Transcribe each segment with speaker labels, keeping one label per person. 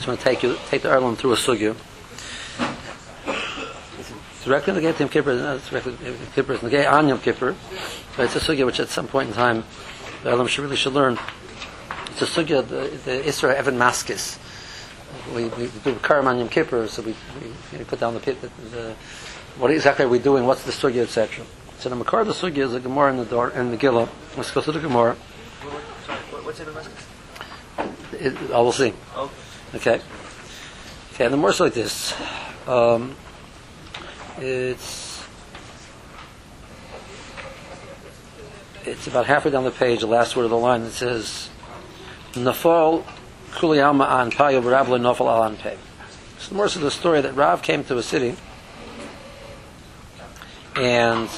Speaker 1: going to take the Erlin through a sugya. Directly in the Yom Kippur, Kippur is the on Yom Kippur, but it's a sugya which at some point in time the Erlin should learn. It's a sugya, the Isra Evan Maskis. We do Karam on Yom Kippur, so we put down the what exactly are we doing? What's the sugya, etc. So the Makar the sugya is a Gemara in the door and the Gila. Let's go to the Gemara.
Speaker 2: What's Evan Maskis?
Speaker 1: We'll see. Okay. And the more so like this. It's about halfway down the page, the last word of the line that says Nafal Kuli Alma An Payo Rabla Nafal Al An Pei. It's more so the story that Rav came to a city and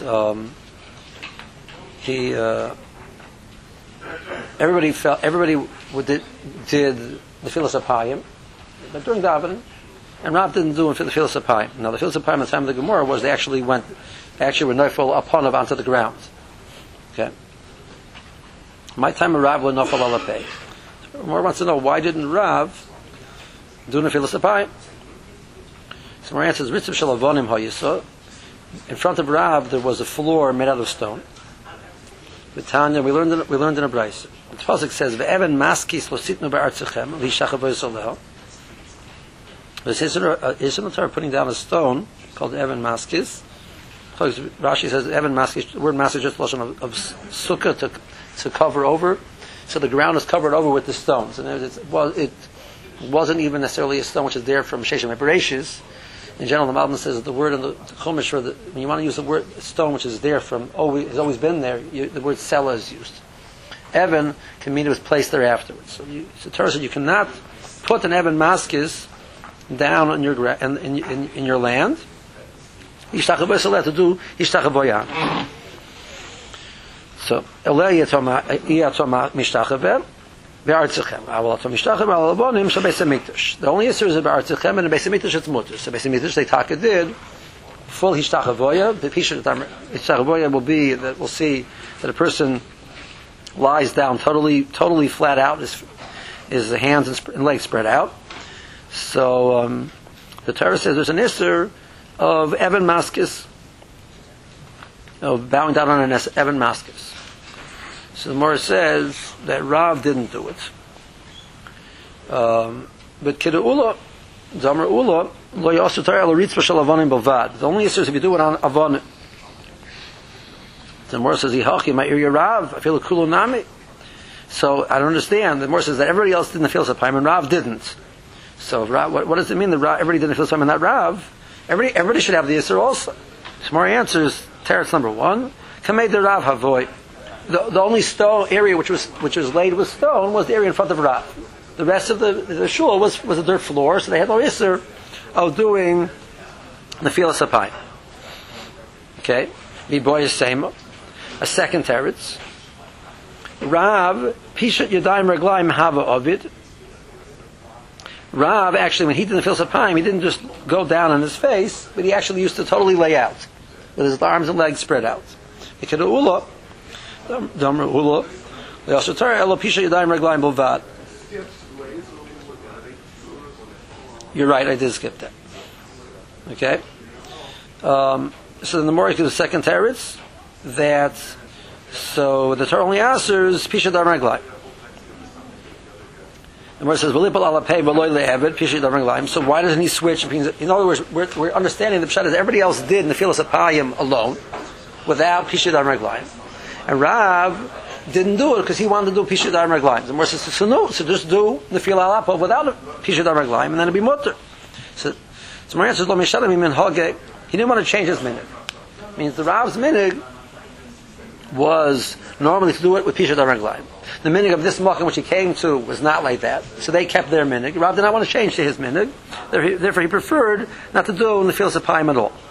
Speaker 1: everybody did the Filas Apayim, but during davening, and Rav didn't do it for the Filas Apayim. Now the Filas Apayim at the time of the Gemara was they actually were nofel upon of onto the ground. Okay. My time of Rav was nofel al pei. Gemara wants to know why didn't Rav do the Filas Apayim? So my answer is Ritzav Shalavonim Hayisa. In front of Rav there was a floor made out of stone. With Tanya, we learned in a brayso. The pasuk says, "Ve'evan maskis lo sitnu be'artzechem li'shachavoy soleho." There's Yisrael Torah putting down a stone called Evan Maskis. Rashi says Evan Maskis. The word Maskis is just lashon of sukkah to cover over. So the ground is covered over with the stones, and it wasn't even necessarily a stone which is there from Sheshem Bereshis. In general, the Malbim says that the word in the Chumash, when you want to use the word stone which is there from has always been there, the word sela is used. Evan can mean it was placed there afterwards. So the Torah said you cannot put an Evan Maskis down in your land. Yishtachavoy is allowed to do Yishtachavoyan. So Elei Yatoma Mishtachaveh Be'artzechem. Aval Atom Mishtachaveh Al Avonim Shabeis Hamikdash. The only issue is about Be'artzechem and Beis Hamikdash it's mutter. So Beis Hamikdash they taka did full Yishtachavoya. The Pishat Yishtachavoya will be that we'll see that a person lies down totally flat out, his hands and legs spread out. So the Torah says there's an isser of Evan Maskis, of bowing down on an Evan Maskis. So the Gemara says that Rav didn't do it. But Kida'ula, Zamar Ula, Lo Yasu Torah Lo Ritzvah Shel Avonim Bavad. The only issue is if you do it on Avonim. The Gemara says, Yihachi, my area Rav, I feel a kulunami. So I don't understand. The Gemara says that everybody else didn't feel Sapayim and Rav didn't. So Rav, what does it mean that everybody didn't feel Sapayim and not Rav? Everybody should have the Yisr also. So more answers. Teretz number 1. Kamei de Rav Havoy. The only stone area which was laid with stone was the area in front of Rav. The rest of the shul was a dirt floor, so they had no Yisr of doing the Filas Apayim. Okay? Miboy Sema. A second teretz. Rav Pishat Yadayim Reglaim Hava Ovid. Rav actually, when he did the Filas Apayim, he didn't just go down on his face, but he actually used to totally lay out with his arms and legs spread out. You're right, I did skip that. Okay? So then the more the second teretz, that so the Torah only answers Pisha Dar Reglaim. The Gemara says, "V'lipal ala pei v'loy le'eved Pisha Dar Reglaim." So why doesn't he switch? In other words, we're understanding the pshat is everybody else did in the Filas Apayim alone, without Pisha Dar Reglaim, and Rav didn't do it because he wanted to do Pisha Dar Reglaim. The Gemara says, "So no, so just do the Filas Apayim without a Pisha Dar Reglaim, and then it'll be mutter." So the Gemara says, "Lo mishalim min hage." He didn't want to change his minig. It means the Rav's minig was normally to do it with Pisha Dar Reglaim. The minig of this makom which he came to was not like that, so they kept their minig. Rav did not want to change to his minig, therefore he preferred not to do in the Filas Apayim at all.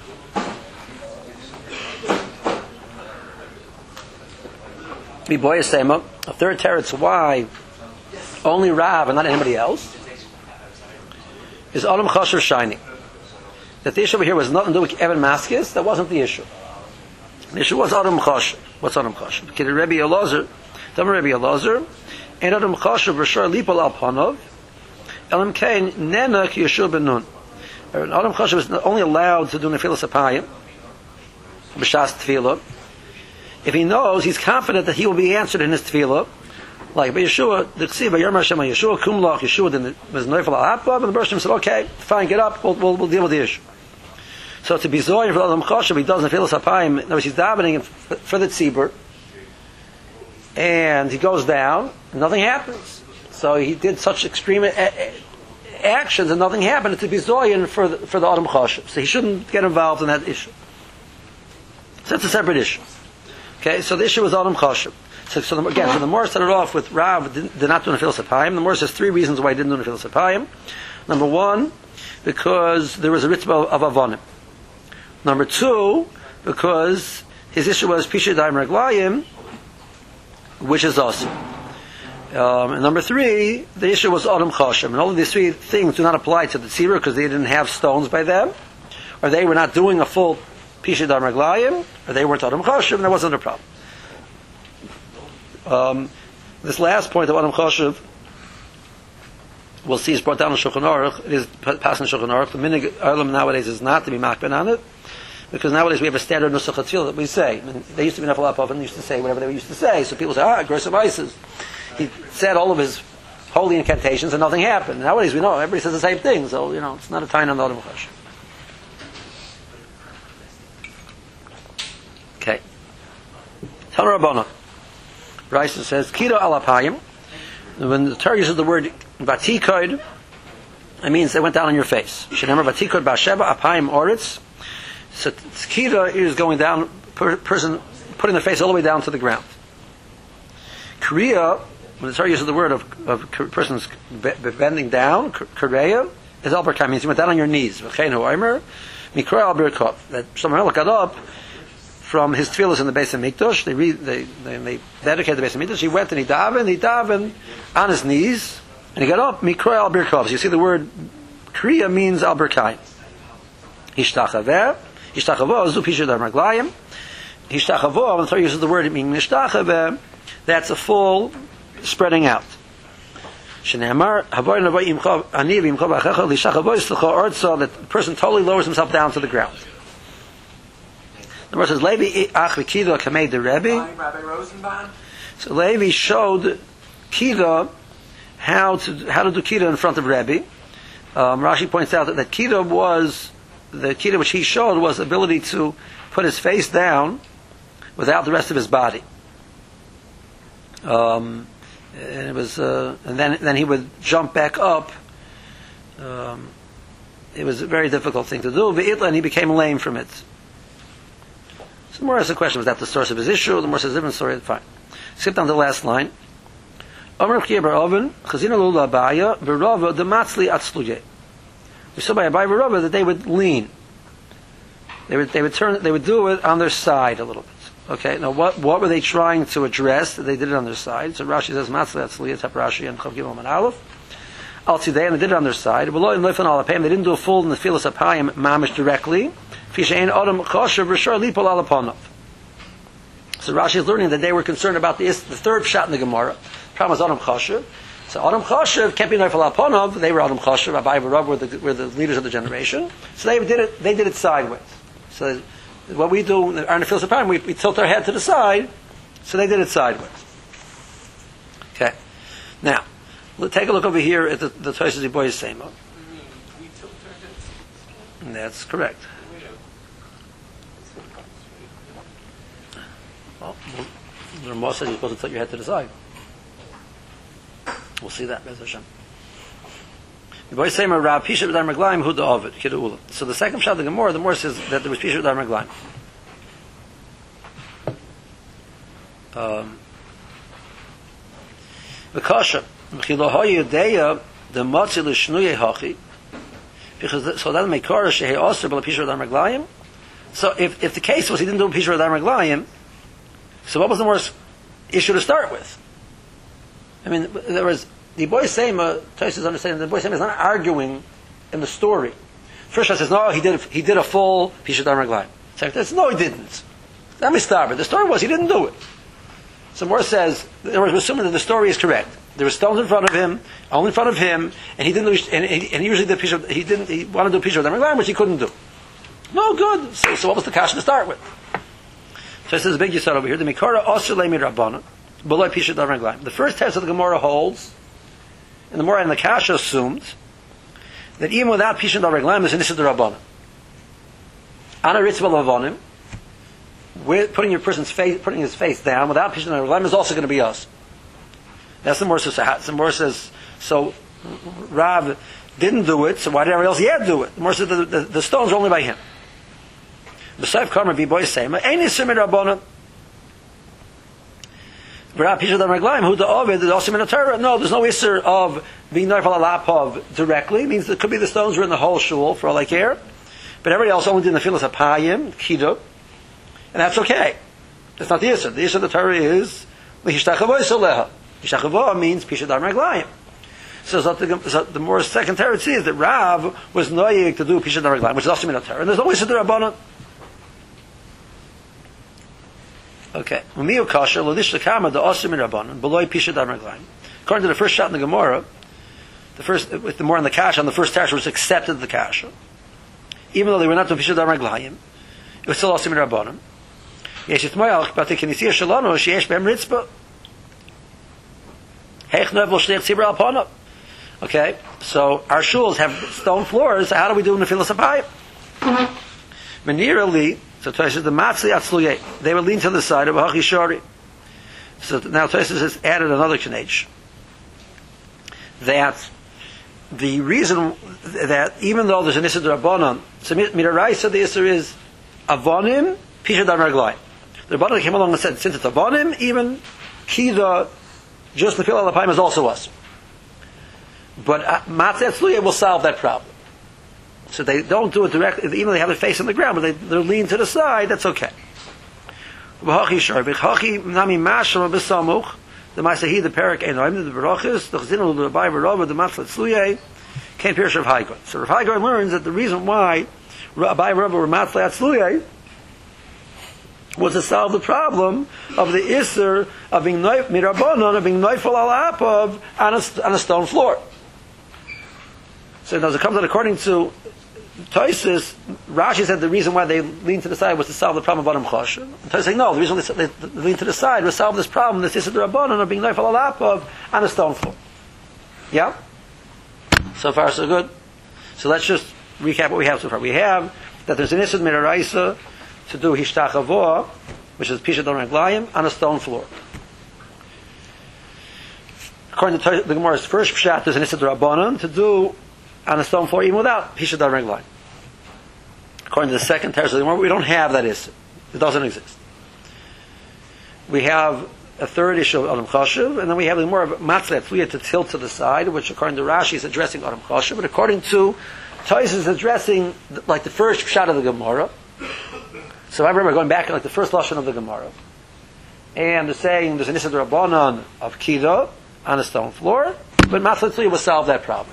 Speaker 1: A third teretz why only Rav and not anybody else is Adam Chasher Shiny. That the issue over here was nothing to do with Evan Maskis. That wasn't the issue. The issue was Adam Chasher. What's Adam Chasher? Kid Rebbe Elazar, Rebbe Elazar, and Adam Chasher B'Shar Lipal Al Panav, Elam Kain Nena Ki Yeshua Ben Nun. An Adam Choshev is only allowed to do Nefilas Apayim, B'Shas Tefillah, if he knows, he's confident that he will be answered in his Tefillah. Like by Yeshua, the Ksiva, Yerma Hashem Yeshua, Kumlach, Yeshua was Neufel Al-Hapab, and the Bershom said, okay, fine, get up, we'll deal with the issue. So to be Zoyer for Adam Choshev, he does Nefilas Apayim, in other words, he's davening for the Tzibur, and he goes down, and nothing happens. So he did such extreme actions and nothing happened to be Zoyin for the Adam Choshev. So he shouldn't get involved in that issue. So that's a separate issue. Okay, so the issue was Adam Choshev. So the Mor started off with Rav did not do Nefilas Apayim. The Mor says three reasons why he didn't do Nefilas Apayim. Number one, because there was a ritzvah of Avonim. Number two, because his issue was Pisha Daim Raglayim, which is awesome. And number three, the issue was Adam Choshev. And all of these three things do not apply to the Tzibur because they didn't have stones by them, or they were not doing a full Pisha Daim Raglayim, or they weren't Adam Choshev, and there wasn't a problem. This last point of Adam Choshev, we'll see, is brought down in Shulchan Aruch. It is passed in Shulchan Aruch. The minig Olam nowadays is not to be makben on it, because nowadays we have a standard Nusach HaTzil that we say. I mean, they used to be Nefal Apov and used to say whatever they used to say. So people say, aggressive ISIS. He said all of his holy incantations and nothing happened. Nowadays we know everybody says the same thing, so it's not a time on the Adam Choshev. Okay. Tanur Rabbana. Raisa says, Kira alapayim. When the Torah uses the word Vatikod, it means they went down on your face. Shenemar Vatikod Basheva Apayim Oritz. So Kira is going down, person putting their face all the way down to the ground. Kriya, when the Torah uses the word of persons bending down, Kriya, is Alberkai, means you went down on your knees. V'chein Hoimer, Mikra Alberkov. That Shlomo got up from his tefillas in the Beis HaMikdash. They dedicated the Beis HaMikdash. He went and he davened on his knees, and he got up, Mikra al Birkov. So you see the word Kriya means al Birkayim. Hishtachaveh, zu Pisha Daim Raglayim. Hishtachaveh, when the Torah uses the word, it means Hishtachaveh, that's a full spreading out. Shenemar, Havoy Navoy Imchov, Ani V'imchov Achecha, Lishtachaveh Yislecha Ortza, that the person totally lowers himself down to the ground. The verse says, Levi ach v'kido kamei de Rebbe.
Speaker 2: Rabbi Rosenbaum.
Speaker 1: So Levi showed Kida how to do Kida in front of Rebbe. Rashi points out that Kida was the Kida which he showed was the ability to put his face down without the rest of his body. And it was, and then he would jump back up. It was a very difficult thing to do. V'itla, and he became lame from it. So the more asks the question, was that the source of his issue? The more says different story. Fine. Skip down to the last line. We saw by Abai Rava that they would lean. They would turn. They would do it on their side a little bit. Okay. Now, what were they trying to address? They did it on their side. So Rashi says Matzli Atzli Tap Rashi and Chav Gimel and Aleph. Al Tzidei, and they did it on their side. They didn't do a full in the Nefilas Apayim mamish directly. So Rashi is learning that they were concerned about the third shot in the Gemara. The problem was Adam Choshev. So Adam Choshev can't be Neifel Alponov. They were Adam Choshev. Abai and Rav were the leaders of the generation. So they did it sideways. So what we do in our Nefilas Apayim, we tilt our head to the side. So they did it sideways. Okay. Now, let's take a look over here at the Tosas Yiboy Sema. That's correct. Well, the Ramah says you're supposed to tilt your head to the side. We'll see that, Bez Hashem. So the second shot of the Gemara says that there was Pisha Dar Maglaim. V'kasha, the Matzi l'shnuye hachi, because so that may korah shehe aser b'la Pisha Dar Maglaim. So if the case was he didn't do Pisha Dar Maglaim, so what was the worst issue to start with? I mean, there was the boy Sema. Tosas understanding the boy Sema is not arguing in the story. First, I says no, he did a full Pisha Dar Maglaim. Second, no, he didn't. Let me start. But the story was he didn't do it. So Mor says, we're assuming that the story is correct. There were stones in front of him, only in front of him, and he didn't. And he usually did pisha. He didn't. He wanted to do pisha d'amar glayim, which he couldn't do. No good. So what was the kasha to start with? So this is a big yisod over here. The mikara osir leimi rabbanon below pisha d'amar glayim. The first test of the Gemara holds, and the more and the kasha assumed that even without pisha d'amar glayim, there's an issur d'rabbanon. Ana ritzvah lavonim, with putting his face down without pisha d'amar glayim is also going to be us. That's the more says. The more says so. Rav didn't do it, so why did everybody else yet do it? The more says the stones are only by him. B'sayv karma b'boy sema ain't issur midrabanan. V'rav pisha d'amar glayim hu da'ovid the also min Torah. No, there's no issur of being noifal alapov directly. It means it could be the stones were in the whole shul for all I care, but everybody else only did the filas apayim kido, and that's okay. That's not the issur. The issur of the Torah is l'hishtachavoy soleha. Hishtachavoy means pisha d'amar glayim. So the more second teretz is that Rav was noyig to do pisha d'amar glayim, which is also min Torah, and there's no issur d'rabbanan. Okay. Umiyu kasher lodish lekama the osir min rabbanon below pisha d'amar glayim. According to the first shot in the Gemara, the first with the more on the kasha on the first teretz was accepted the kasha, even though they were not doing pisha d'amar glayim, it was still osir min rabbanon. Yesh itmoyach but the kenisiyah shalano sheyesh behem ritzba. Okay, so our shuls have stone floors. So how do we do in the filas apayim? Menirali, so Tosfos the matzli atzluye. They would lean to the side of a hachishari. So now Tosfos has added another knech. That the reason that even though there's an issur d'rabbanan, so midaraisa the issur is avonim pisha d'amar glayim. The Rabbanan came along and said, since it's avonim, even kida. Just the filas apayim is also us. But matzah tzluya will solve that problem. So they don't do it directly, even though they have their face on the ground, but they're lean to the side, that's okay. The Ma'asahi, the Perak, the Barachis, the Chazinu, the Rabbi Barov, the Matzah tzluya, can't pierce Rav Hai Gaon. So Rav Hai Gaon learns that the reason why Rabbi Barov were Matzah tzluya was to solve the problem of the issur of being mirabonon, of being noifal alapov on a stone floor. So as it comes out according to Tosfos, Rashi said the reason why they leaned to the side was to solve the problem of Adam Choshev. And Tosfos saying no, the reason they leaned to the side was to solve this problem, this issur d'rabbanan of being noifal alapov on a stone floor. Yeah? So far so good. So let's just recap what we have so far. We have that there's an issur midaraisa to do hishtachavoah, which is pisha d'amar glayim, on a stone floor. According to the Gemara's first pshat, there's an issur d'rabbanan to do on a stone floor even without pisha d'amar glayim. According to the second teretz of the Gemara, we don't have that issur. It doesn't exist. We have a third issue of Adam Choshev, and then we have the more of matzah tzluya to tilt to the side, which according to Rashi is addressing Adam Choshev, but according to Tosfos is addressing like the first pshat of the Gemara. So I remember going back like the first lashon of the Gemara, and they're saying there's an issur d'rabbanan of kido on a stone floor, but matzah tzluya will solve that problem.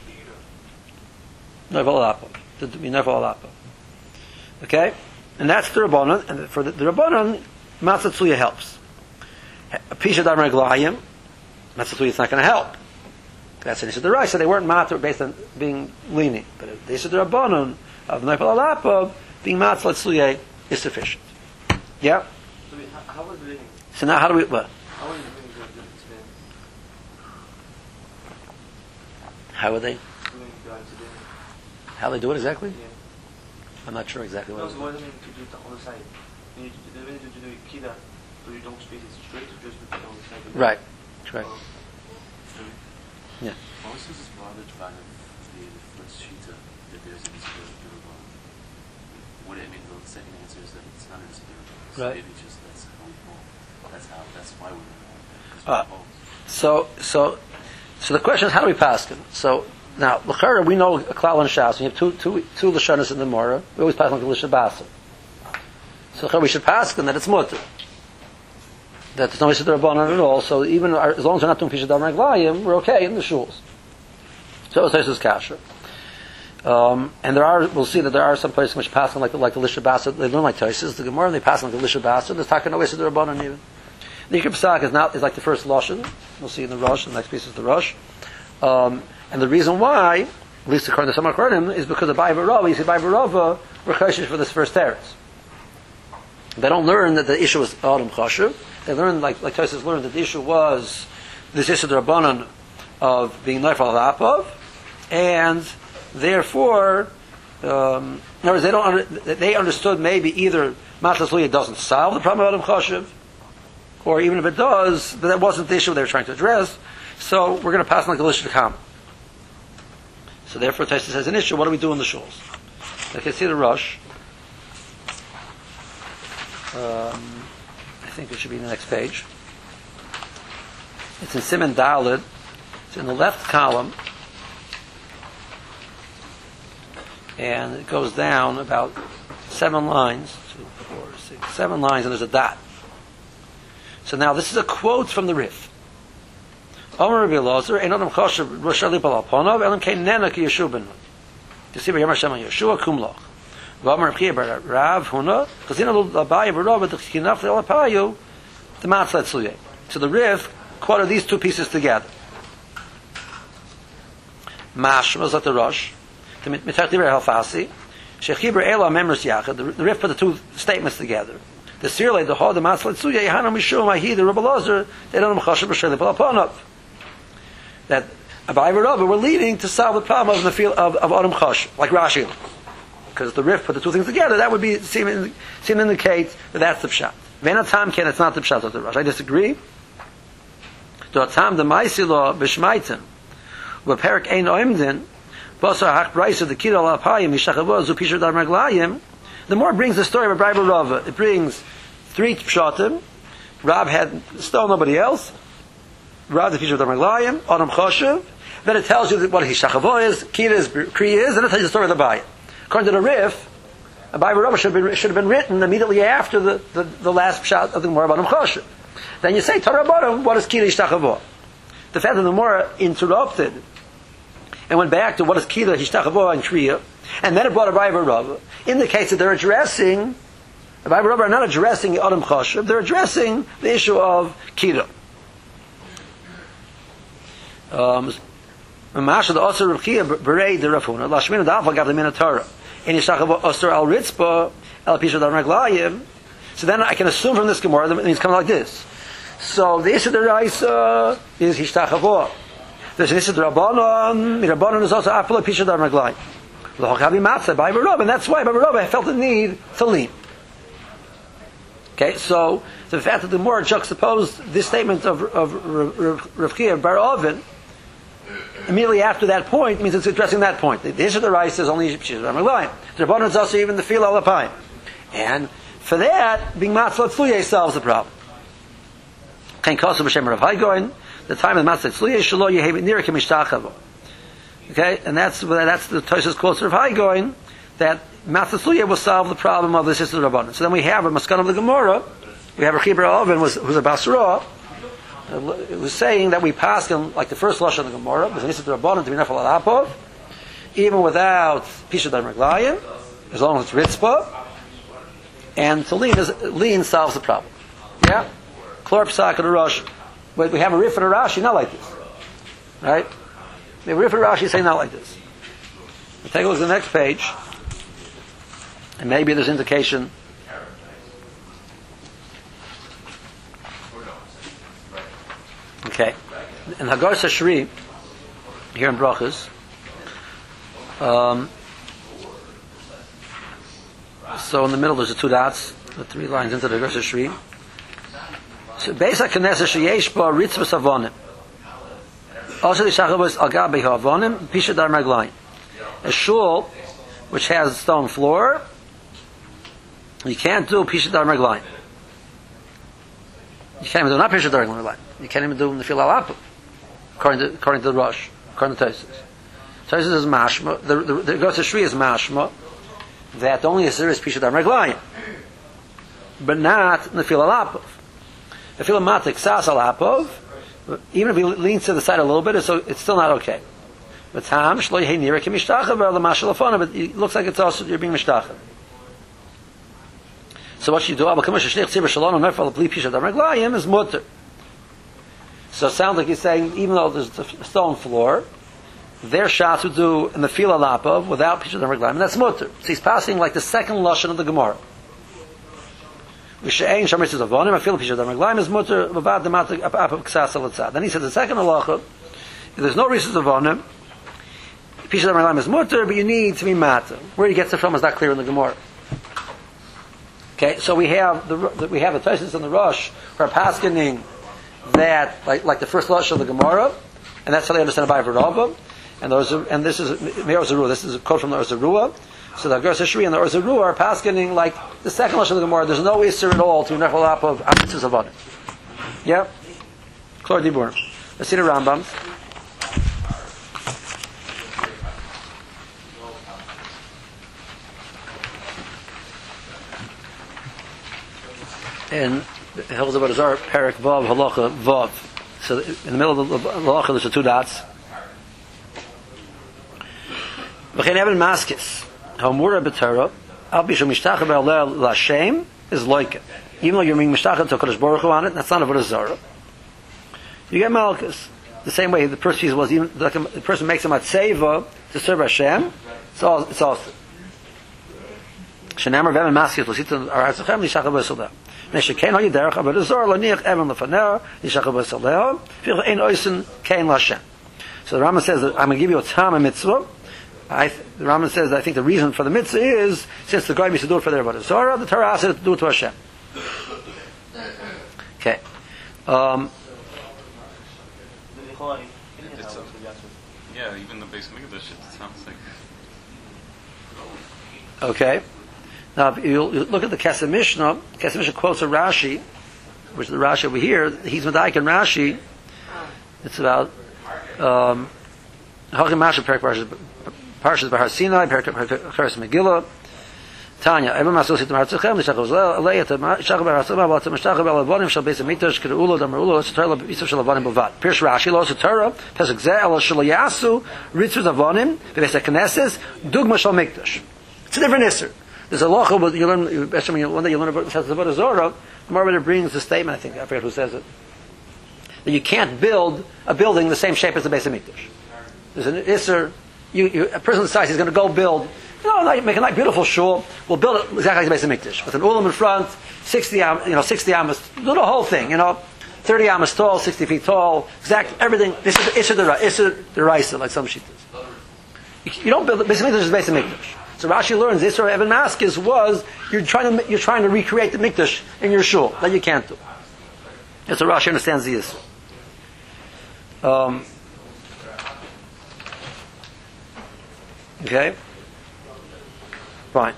Speaker 1: Noifal alapov. Okay, and that's the rabbanan, and for the rabbanan, matzah tzluya helps. Pisha d'amar glayim, matzah tzluya is not going to help. That's an issur d'oraisa. So they weren't matzah based on being lenient, but the issur d'rabbanan of noifal alapov being matzah tzluya is sufficient. Yeah?
Speaker 2: So how was the living?
Speaker 1: So now how do we, what?
Speaker 2: How was the living today?
Speaker 1: How would they?
Speaker 2: Doing today?
Speaker 1: How they do it exactly?
Speaker 2: Yeah.
Speaker 1: I'm not sure exactly
Speaker 2: No,
Speaker 1: what
Speaker 2: so what does it mean to do it on the side? When you do it kida, so you don't space it straight, you just do it on the side.
Speaker 1: Right. Correct. Yeah.
Speaker 3: Most of this knowledge about the first shita that there's an issur d'rabbanan. What I mean, the second answer is that it's not an issur d'rabbanan. So
Speaker 1: Right.
Speaker 3: maybe just that's how we know. That's why we know.
Speaker 1: So the question is, how do we paskin? So now, l'chara, we know a klal and shas. We have two lashonos in the Gemara. We always pass like a lishabasa. So l'chara, we should paskin that it's mutter. That there's no issur d'rabbanan at all. So even as long as we're not doing pisha d'amar glayim, we're okay in the shuls. So it's Tosfos kasher. And we'll see that there are some places which pass on like the lishabasa. They learn like Tosfos. The Gemara they pass on like the lishabasa. There's talking no issur d'rabbanan even. The Ikar Pesach is like the first Lashon. We'll see in the Rosh. The next piece is the Rosh. And the reason why, at least according to some Acharonim, is because of Abai Barava. You see, Abai Barava were choshesh for this first teretz. They don't learn that the issue was Adam Chashuv. They learn, like Tosfos learned, that the issue was this issue the Rabbanan of being Neifal Apov, and therefore, in other words, they understood maybe either Matzah Tzluya doesn't solve the problem of Adam Chashuv, or even if it does, that wasn't the issue they were trying to address. So we're going to pass on like the Lishon Kam. So therefore, Tosfos has an issue. What do we do in the shuls? Okay, see the Rosh. I think it should be in the next page. It's in Siman Daled. It's in the left column, and it goes down about 7 lines. 2, 4, 6, 7 lines, and there's a dot. So now this is a quote from the Rif. Omer Rabbi Elazar, ein adam choshev rosh alipal alponav, elam kein nena ki Yeshua ben Nun. You see, Yom Hashem Yeshua kumloch. V'omer Rabbi Bar Rav Huna, chazina l'abaya b'rova t'chinaf l'alapayu, the matzah tzluyeh. So the Rif quoted these two pieces together. Mashma is like the Rosh. The Mitach Divrei Halfasi. Shechiber Ela Memrus Yachad. The Rif put the two statements together. The Sirle, the Hod, the Matzah tzluyeh, Yehana Mishum Ahi, the Rabbi Elazar, they don't know Choshev b'shel l'pal alponav. That Abai and Rava were leading to solve the problem of the field of Adam Chosh, like Rashi. Because the Rif put the two things together, that would be seem to indicate that that's the pshat. Venatam ken, it's not the pshat of the Rosh. I disagree. Doatam the Maisilo b'shmaitim, v'perik ein oimdin, b'asar hach brayso the kira l'apayim yishachavo zu pishur dar maglayim. The more it brings the story of Abai and Rava, it brings 3 pshatim. Rab had stole nobody else. Rab the pishur dar maglayim, Adam Choshev. Then it tells you that what Hishachavo is, Kira is, Kriya is, and it tells you the story of the Abai. According to the Rif, Abai and Rava should have been written immediately after the last pshat of the Gemara about Adam Choshev. Then you say, Torah bottom, what is Kira Hishtachavo? The fact that the Gemara interrupted and went back to what is Kira Hishtachavo and Kriya, and then it brought Abai and Rava, indicates that they're addressing, Abai and Rava are not addressing Adam Choshev, they're addressing the issue of Kira. Masha the Osir Rav Chia Berei the Rafuna Lashmina Dafal Gav the Minotaura in Yishachavo Osir Al Ritzpa El Pisha Dar Maglayim. So then I can assume from this Gemara that it means coming like this. So the issue of the Raisa is Hishtachavo. There's an issue of the Rabbanon. The Rabbanon is also Apel Pisha Dar Maglayim. L'Hochavi Matzah by Barab, and that's why by Barab felt the need to lean. Okay, so the fact that the Gemara juxtaposed this statement of Rav Chia Bar Ovin immediately after that point means it's addressing that point. The issue of the rice is only Pishur Dar Maglayim. The Rabbanon is also even the Fil Alapayim. And for that, being Matzah Tzluyeh solves the problem. Kain Kosu B'Shem Rav Haigoin, the time of Matzah Tzluyeh, Shalo Yehev Nira Kemishtachavo. Okay, and that's the Tosfos quotes of Rav Haigoin, that Matzah Tzluyeh will solve the problem of the sister of the Rabbanon. So then we have a Maskan of the Gemara, we have a Chibra Ovin, who's a Basra, it was saying that we pass him like the first Lashon of the Gemara, was an Issa Rabbanon to be Nefal Al-Apov, even without Pisha Dar Maglayim, as long as it's Ritzpah, and to lean solves the problem. Yeah? Klor Psak and a Rosh, but we have a Rif and a Rashi, not like this. Right? We have a Rif and a Rashi saying not like this. We'll take a look at the next page, and maybe there's indication. Okay. In Hagar Sashri, here in Brachas, so in the middle there's the 2 dots, the 3 lines into the Hagar Sashri. So Beis HaKnesses sheyesh bo ritzvos avonim. Also the shachavos al gabi ha'avonim, pisha dar maglayim. A shul which has a stone floor, you can't do pisha dar maglayim. You can't even do not pisha dar maglayim. You can't even do the Nefil Al-Apov, according to the Rosh, according to Tosfos. Tosfos is mashma. The Gos Shri is mashma that only a serious pisha dar maglayim, but not Nefil Al-Apov. Nefil Matik Sas Al-Apov, even if he leans to the side a little bit, it's still not okay. But Tam Shlo Yehei Nira Kemishtachah Bar LaMashal Afona, but it looks like it's also you're being mishtachah. So what you do, is mutter. So it sounds like he's saying, even though there's a stone floor, their shots would do in the fila lapov without pisha d'reglayim, and that's mutter. So he's passing like the second lashon of the Gemara. Then he says the second halacha, if there's no risus of onim, pisha d'reglayim is mutter, but you need to be matter. Where he gets it from is not clear in the Gemara. Okay, so we have the Tosfos and the Rosh who are paskening that like the first lashon of the Gemara, and that's how they understand by Rava. And this is Meir Zerua. This is a quote from the Zerua. So the Agar Shri and the Zerua are paskening like the second lashon of the Gemara. There's no isser at all to nechol up of amitzvos avodim. Yeah, Klor Dibur. Let's see the Rambam. And Hills about Azar, Perik Vav, Halacha Vav. So in the middle of the Halacha, there's the two dots. V'chein Eben Maskis, Hamura B'Torah, Al Bishul Mishtachah Be'aleh L'Hashem is like it. Even though you're being Mishtachah to Kodesh Baruch Hu on it, that's not a Avodah Zarah. You get Malchus. The same way the first piece was, even like the person makes a matzeva to serve Hashem, it's also. Shenamar V'Eben Maskis L'Sitah Arasachem L'Shachah B'Saleh. Nesheken Hoyi Derech Avodah Zarah L'Niach Eben L'Faneh L'Shachah B'Saleh V'Ich Ein Oisen Kein L'Hashem. So the Rambam says that I'm going to give you a Tam mitzvah. The Rambam says, I think the reason for the mitzvah is, since the Goyim used to do it for their Avodah Zarah, the Torah asked it to do it to Hashem. Okay.
Speaker 4: Yeah, even the base Mikdash, it sounds like.
Speaker 1: Okay. Now, if you look at the Kesef Mishnah quotes a Rashi, which is the Rashi over here. He's Medayik and Rashi. It's about Hachim Masha Parshas Bahar Sinai, Parshas Megillah. Tanya, Evam Asosit Martzechem, L'Shachov Le'et, Shachov B'Hasabah, B'Atzim Shachov B'Alavonim, Shal Beis HaMikdash, Ked'ulo, Damerulo, L'Sotarla, B'Yisrael Shal Avonim B'Vad. Pirsh Rashi, Lo Sotarla, Pesach Zeh, Elo Shal Yasu, Ritzvus Avonim, B'Beis HaKnesses, Dugma Shal Mikdash. It's a different isser. There's a law, but you learn, especially one day you learn about the Avodah Zarah, the Gemara brings the statement, I forget who says it, that you can't build a building the same shape as the Beis HaMikdash. There's an isser, a person the size is going to go build, make a nice beautiful shul. We'll build it exactly like the Beis HaMikdash, with an ulam in front, 60 amas, do the whole thing, 30 amas tall, 60 feet tall, exact everything. This is Isser Deraisa, like some shittas. You don't build the Beis HaMikdash is Beis HaMikdash. So Rashi learns Isser Eben Maskis was you're trying to recreate the Mikdash in your shul that you can't do. That's what Rashi understands the Isser. Okay. Fine.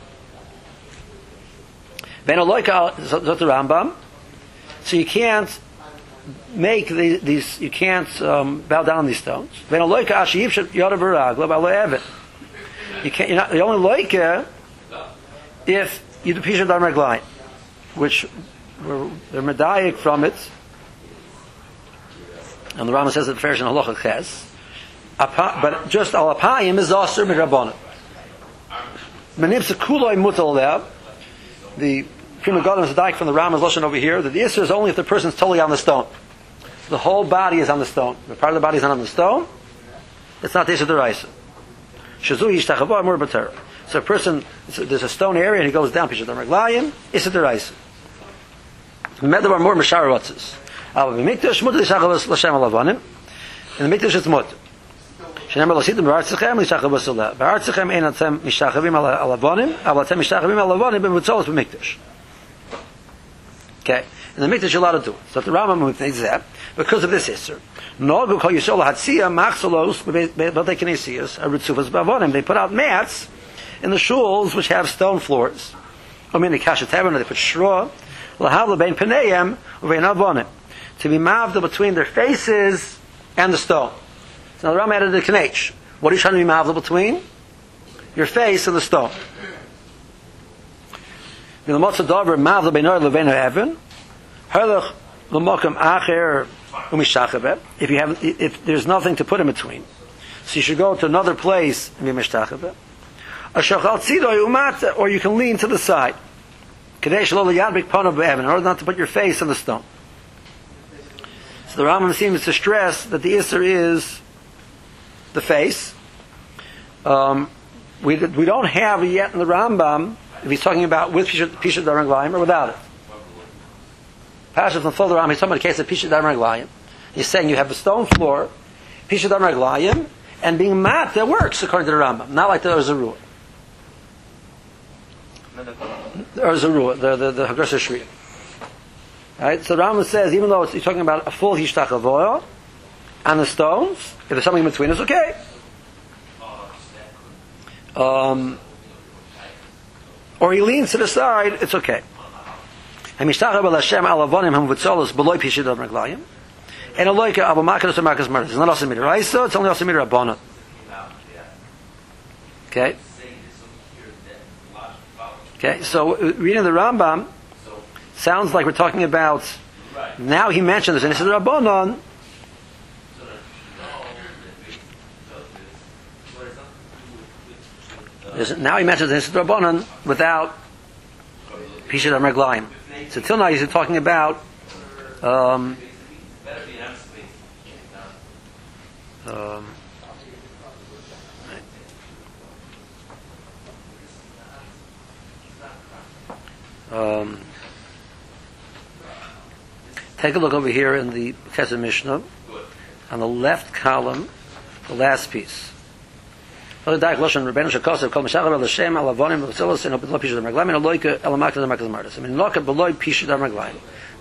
Speaker 1: Ben Aloika, so the Rambam. So you can't make these. You can't bow down these stones. Ben Aloika Ashiv Yodav Ragla Balo Even. You can't. You're not the only loika if you do Pisha Dar Reglaim, which they're medayik from it. And the Rambam says that the Farish and Halacha Ches. But just al apayim is also midrabanan. Manipsa kuloi mutal there. The Prima Gadol is dyke from the Rambam's lashon over here. That the issue is only if the person's totally on the stone. The whole body is on the stone. The part of the body is not on the stone. It's not the issue deraisa. Shazu yishtachava amur b'terah. So a person, there's a stone area and he goes down. Pishat Amraglayim. Issue deraisa. Medavar more misharotzes. Al b'mikdash mutal yishachava l'shem alavanim. In the mikdash it's mutal. שנאמר לסיתם בארצכם לשחרב בסולה. בארצכם אין אתם משתחרבים על הלבונים, אבל אתם משתחרבים על הלבונים במוצאות במקדש. Okay. In the mikdash you're allowed to do it. So the Rambam thinks that because of this issue. Nogu kol yisol hatzia machzolos b'betei knesiyos aritzuvas b'avonim. They put out mats in the shuls which have stone floors. I mean the kasha tavern they put straw. Lahavla bein peneyem uvein avonim. To be mavda between their faces and the stone. So now the Rambam added the knech. What are you trying to be mavla between? Your face and the stone. If there's nothing to put in between, so you should go to another place and be mishtachave. Or you can lean to the side. Kadesh lo yadbik panav be'evan, in order not to put your face on the stone. So the Rambam seems to stress that the Isser is the face. We don't have it yet in the Rambam if he's talking about with Pishat Darmaglayim or without it. Pasha from the Rambam, he's talking about the case of Pishat Darmaglayim. He's saying you have a stone floor, Pishat Darmaglayim, and being mat, that works according to the Rambam. Not like the Zerua. The Hagrasa Shriya. Right? So the Rambam says, even though he's talking about a full hishtach of oil on the stones, if there's something in between, it's okay. Or he leans to the side, it's okay. And it's not also midiraisa, it's only also midirabbanan. Okay? Okay, so reading the Rambam sounds like we're talking about, now he mentioned this, and he said Rabbanon. Now he mentions this Rabbanon without Pishat Amraglayim. So till now he's talking about take a look over here in the Kesef Mishnah on the left column, the last piece. I mean, look at below Pishat Amraglayim.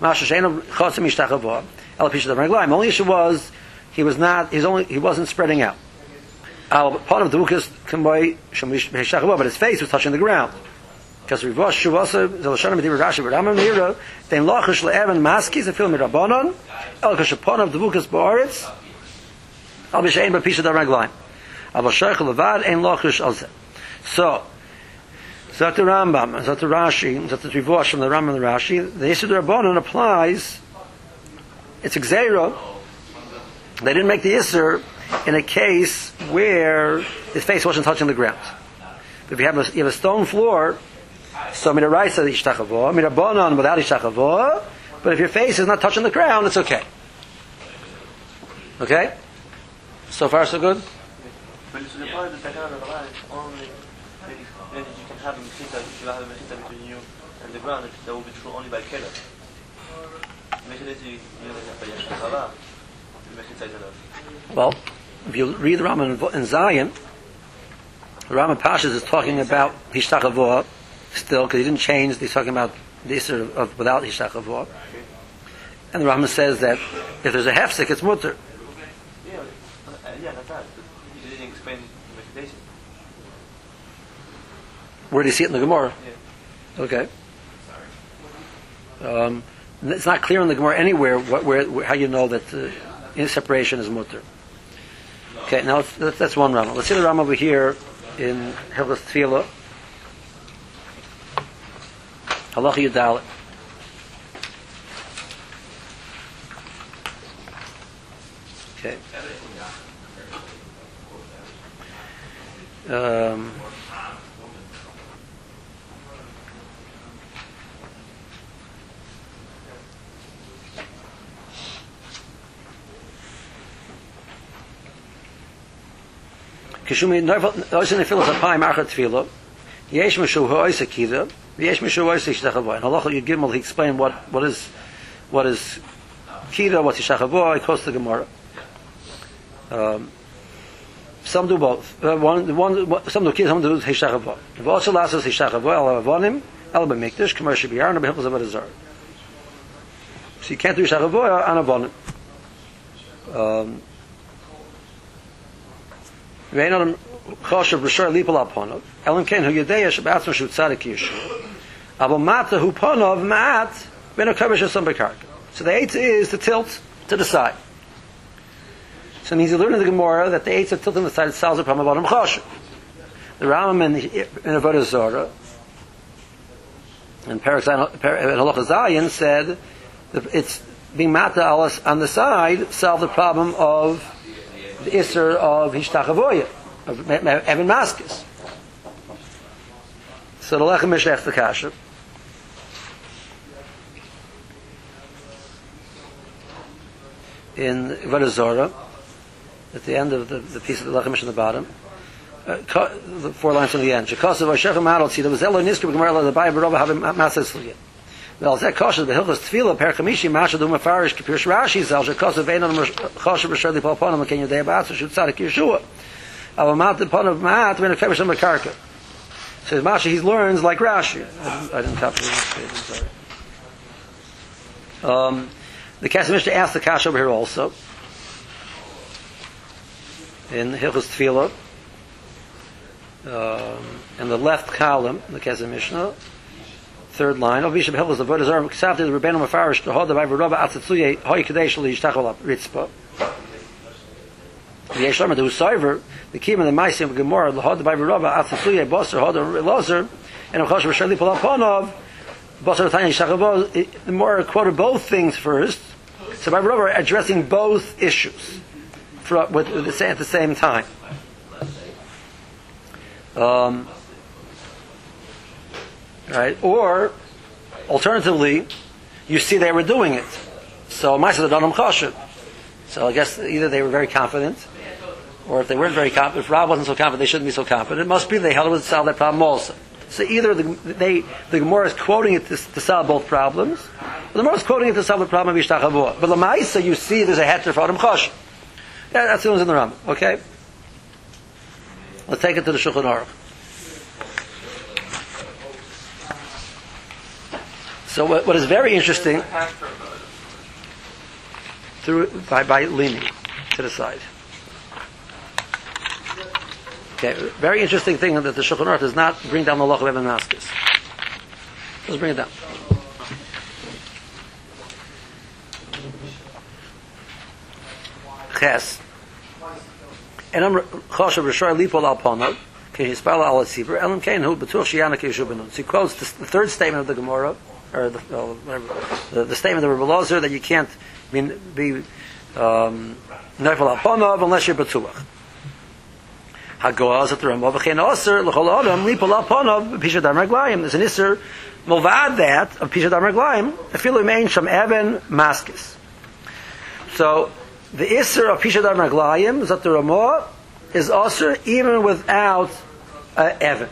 Speaker 1: Only issue was he wasn't spreading out. Part of the Dukas but his face was touching the ground. Because Rivosh Shuvasa Zalashana Medivir Rashi B'Ramam Nira Then Lachish LeEvan Maskis and Film Rabbanon El Kashapon of Dukas Ba'aretz Al B'Shein B'Pishat Amraglayim Al B'Sheich Levad Ein Lachish Alzeh. So Zot the Rambam, Zot the Rashi, Zot the Rivosh from the Rambam and the Rashi, the Yisud Rabbanon applies. It's Xera. They didn't make the Yisur in a case where his face wasn't touching the ground. If you have a stone floor, so midaraisa ishtachavo, midarabanan without ishtachavo, but if your face is not touching the ground, it's okay. Okay? So far, so good?
Speaker 2: But so the part of the Takana of the land is only that you can have a mechita, if you have a mechita between you and the ground, that will be true only by Kela.
Speaker 1: Well, if you read the Rambam in Zion, the Rambam Pashas is talking about Hishtachavoah still, because he didn't change, he's talking about the Isser of without Hishtachavoah. And the Rambam says that if there's a hefsek, it's mutter.
Speaker 2: Yeah, that's right. He didn't explain the meditation.
Speaker 1: Where do you see it in the Gemara?
Speaker 2: Yeah.
Speaker 1: Okay. It's not clear in the Gemara anywhere how you know that separation is mutter. Okay, now that's one Rambam. Let's see the Rambam over here in Hilchos Tefillah. Halacha Yudalet. Okay. Kishumi oisen nefilas apayim achat tefillah. Yesh mishu ha'oisa kida. Yesh mishu ha'oisa yishtachavoy. And halacha Yud he explained what is kida, what's yishtachavoy. It goes to the Gemara. Some do both. Some do kida, some do yishtachavoy. If also lasses yishtachavoy al avonim al b'mikdash commercial b'yarna b'hilchos avodah. So you can't do yishtachavoy on avonim. ואין אדם חושב רשור ליפול על פונו, אלא אם כן הוא יודע שבעצמו שהוא צדיק ישוע, אבל מטה הוא פונו מעט בין הקרבה של some בקרקע. So the eighth is to tilt to the side. So it means you learn in the Gemara that the eighth of tilting to the side solves the problem of Adam Choshev. The Rambam in Avodah Zarah, and Halacha Zayin said that it's being mata on the side solve the problem of the Isser of Hishtachavoya, of Evan Maskis. So the Lechem Meshech the Kasha. in Vodazora, at the end of the piece of the Lachemish on the bottom, the 4 lines from the end. Shekasav Ashechem Adol Tzida was Elo Nisker B'Gemara the Bayim Barova Havim Masas Liyah. Well, Zek Kosher the Hilchos Tefillah Per Chamishi Masha Du Mefarish Kipir Rashi Zal Shekasav Einon Chosher B'Shadi Palponim L'Ken Yodei Ba'atzu Shut Tzadik Yeshua. Avamat the Pon of Ma'at Ben Kevish on Mekarka. Says Masha he learns like Rashi. I didn't copy this page. I'm sorry. The Kesef Mishnah asked the Kasha over here also in Hilchos Tefillah. In the left column, the Kesef Mishnah, 3rd line. Of Bishop Hilchos the Vodazor Ksavti the Rebbeinu Mefarish to hold the Vayver Rabba Atzatzuye Hoy Kadesh Li Yishtachol Ritzpa. The Yeshlamah the Usayver the Kim and the Maisim of Gemara the hold the Vayver Rabba Atzatzuye Boser hold the Lozer and of Chosh V'Shali Polaponov Boser Tanya Yishtachol. The Gemara quoted both things first. So Vayver Rabba are addressing both issues at the same time. Right? Or, alternatively, you see they were doing it. So, Maisa Danam Choshev. So, I guess either they were very confident, or if they weren't very confident, if Rav wasn't so confident, they shouldn't be so confident. It must be they held it to solve that problem also. So, either the Gemara is quoting it to solve both problems, or the Gemara is quoting it to solve the problem of Yishtachavua. But the Maisa, you see there's a heter for Adam Choshev. Yeah, that's the one's in the Rambam. Okay? Let's take it to the Shulchan Aruch. So what is very interesting, by leaning to the side. Okay, very interesting thing that the Shulchan Aruch does not bring down the Loch of Eben Maskis. Let's bring it down. Ches. And I'm Choshev Rishar Lipol Al Ponov. He quotes the 3rd statement of the Gemara, or the statement of Rebbe Lozer that you can't be Neifel Al Ponov unless you're Batuach. Hagoaz at the Ramah v'chein Oser l'chol Adam Lipol Al Ponov Pisha Dam Raglayim. There's an Isser Mulvad that of Pisha Dam Raglayim Afilu Mein Sham Even Maskis. So the Isser of Pisha Dam Raglayim Zat the Ramah is Oser even without Evan.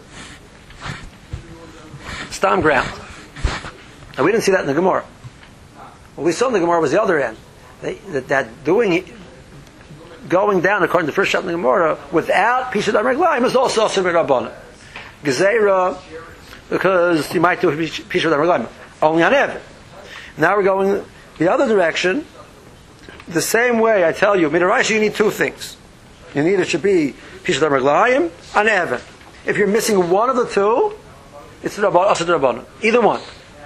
Speaker 1: Stam ground. And we didn't see that in the Gemara. What we saw in the Gemara was the other end. That going down according to the first shot in the Gemara without Pisha Dam Raglayim is also Oser B'Rabbanan. Gezeira, because you might do Pisha Dam Raglayim only on Evan. Now we're going the other direction. The same way I tell you, Midaraisha, you need 2 things. You need it should be Pisha Dam Raglayim and Evan. If you're missing one of the 2, it's the Rabbanan. Either one.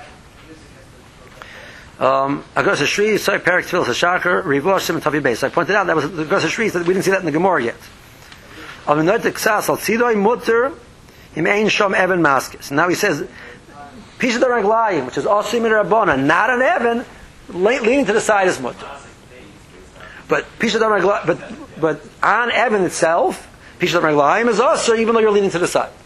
Speaker 1: Agos Shri, Soy Perik Tefillah Shachar, Rivosh Sim Tavi Beis. I pointed out that was the Agos Shri, that we didn't see that in the Gemara yet. Avinot Ksas Al Tzidoi Mutter Im Ein Shom Evan Maskis. Now he says Pisha Dam Raglayim, which is also Rabbanan, not an Evan, leaning to the side is Mutter. But Pisha Dam Raglayim, but on Evan itself, Pisha Dam Raglayim is also, even though you're leaning to the side.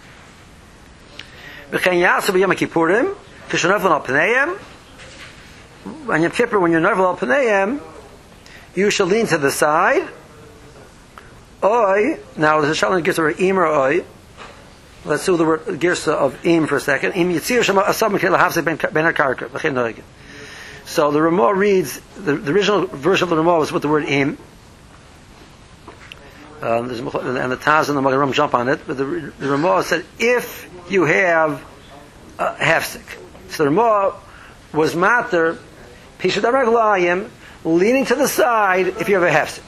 Speaker 1: V'chein Yaseh b'Yom Kippurim, Kishanofel Al Pneiim. On Yom Kippur, when you're Nofel Al Pneiim, you shall lean to the side. Oi. Now the Shalom gives her im or oi. Let's do the word girsa of im for a second. Im yitzir shema asam k'la hafse ben harkarka v'chein noigin. So the Ramah reads, the original version of the Ramah was with the word im. And the Taz and the Magen Ram jump on it, but the Ramah said, if you have hefsek. So the Ramah was matter, Pisha Dam Raglayim, leaning to the side if you have a hefsek.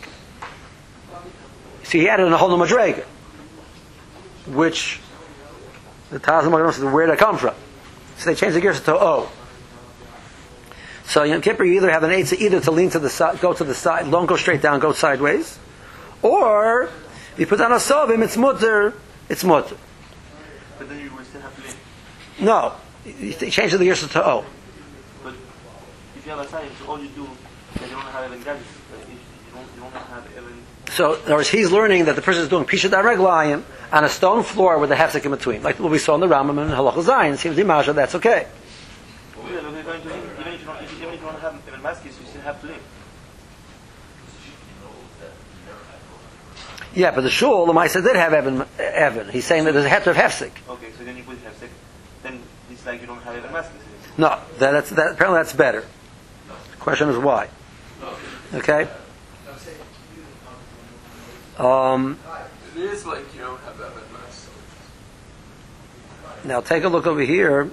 Speaker 1: So he added in a whole new madrega, which the Taz and the Magen Ram said, where did that come from? So they changed the gears to O. So Yom Kippur, you either have an eitzah either to lean to the side, go to the side, don't go straight down, go sideways, or you put on a sovim, it's mutter.
Speaker 2: But then you would still have to lean.
Speaker 1: No, you change the gears to O.
Speaker 2: But if you have a time, so all you do, then you don't have even gadgets. You don't have even.
Speaker 1: So in other words, he's learning that the person is doing Pisha Dam Raglayim on a stone floor with a hefsek in between, like what we saw in the Rambam and Halacha Zayin. Seems Dimasha, that's okay.
Speaker 2: Even if you don't have even maskis, you still have to lean.
Speaker 1: Yeah, but the shul, the Maisa did have Evan. He's saying that there's a heter of hefsek.
Speaker 2: Okay, so then you put hefsek, then it's like you don't have Evan Maskis.
Speaker 1: No, apparently that's better. The question is why. Okay?
Speaker 5: It is like you don't have Evan Mass.
Speaker 1: Now take a look over here.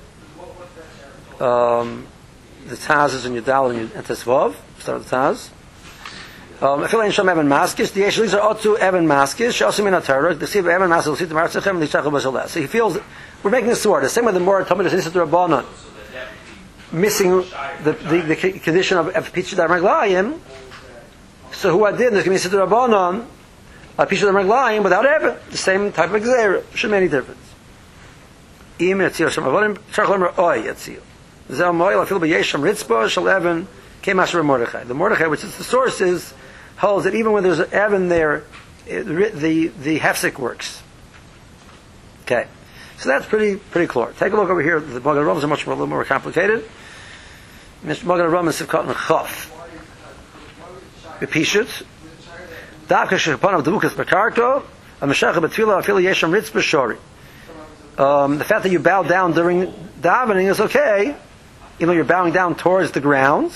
Speaker 1: The Taz is in Yudal and Tesvav. Start with the Taz. I feel like Evan Maskis. The Yeshlis are Otu Evan Maskis. She also mean a Torah. The Siv Evan Maskis will see the Marzechem and the Shachar Bashalah. So he feels we're making a sword. The same way the more Talmud is Nisat Rabbanon, missing the condition of Pichud Armaglayim. So who I did there's going to be Nisat Rabbanon, Pichud Armaglayim without Evan. The same type of Gzeira. Shouldn't make any difference. Im Yatzir Shem Avonim Tzarch Oy Yatzir. Zel Moil I feel by Yesham Ritzba Shal Evan came Asher Mordechai. The Mordechai, which is the sources, holds that even when there's an Evan there, the hefsek works. Okay, so that's pretty clear. Take a look over here. The Magen Avraham is a little more complicated. Mr. Magen Avraham is Sivkot and Chaf. Bepishut. Davka Shechapon of Devukas Bekarto. A Meshach Betfilah Afil Yesham Ritz B'Shori. The fact that you bow down during davening is okay, even though you're bowing down towards the ground.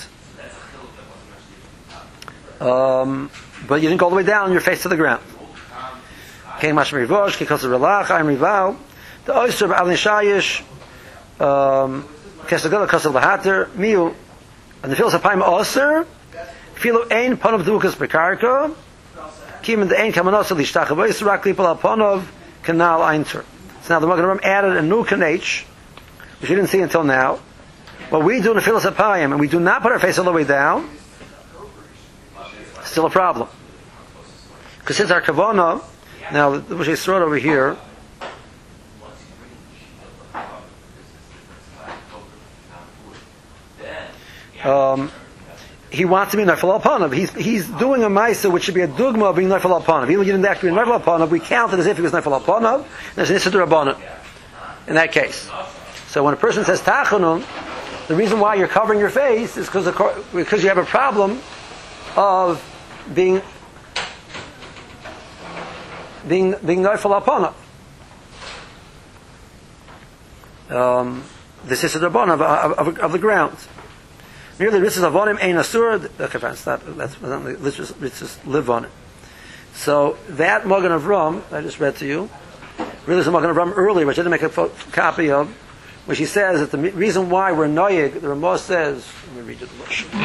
Speaker 1: But you didn't go all the way down, you're face to the ground. The oyster of Nishayish, Kesagala Kasal Lahater, Miu, and the Philosophaim Oser, Philo Ein Ponov Dukas Bekarko, Kim and the Ein Kamanos Lishtachavois, Raklipal Ponov, Canal Einter. So now the Magen Avraham added a new kanech, which you didn't see until now. What we do in the Philosophaim, and we do not put our face all the way down, still a problem. Because since our kavana, now the Moshe Yisroel over here, he wants to be Nefel Alpanav. He's doing a Maisa which should be a dugma of being Nefel Alpanav. Even if he didn't actually be Nefel Alpanav, we count it as if he was Nefel Alpanav. There's an Issa D'Rabbanan in that case. So when a person says Tachanun, the reason why you're covering your face is because you have a problem of being Nefel Alpanav. This is the D'Rabbanan of the ground. Merely this is avonim ein asur. Okay, fine, stop. Let's just live on it. So that Magen Avraham I just read to you, really is a Magen Avraham earlier, which I didn't make a copy of, which he says that the reason why we're noyig, the Ramah says. Let me read it.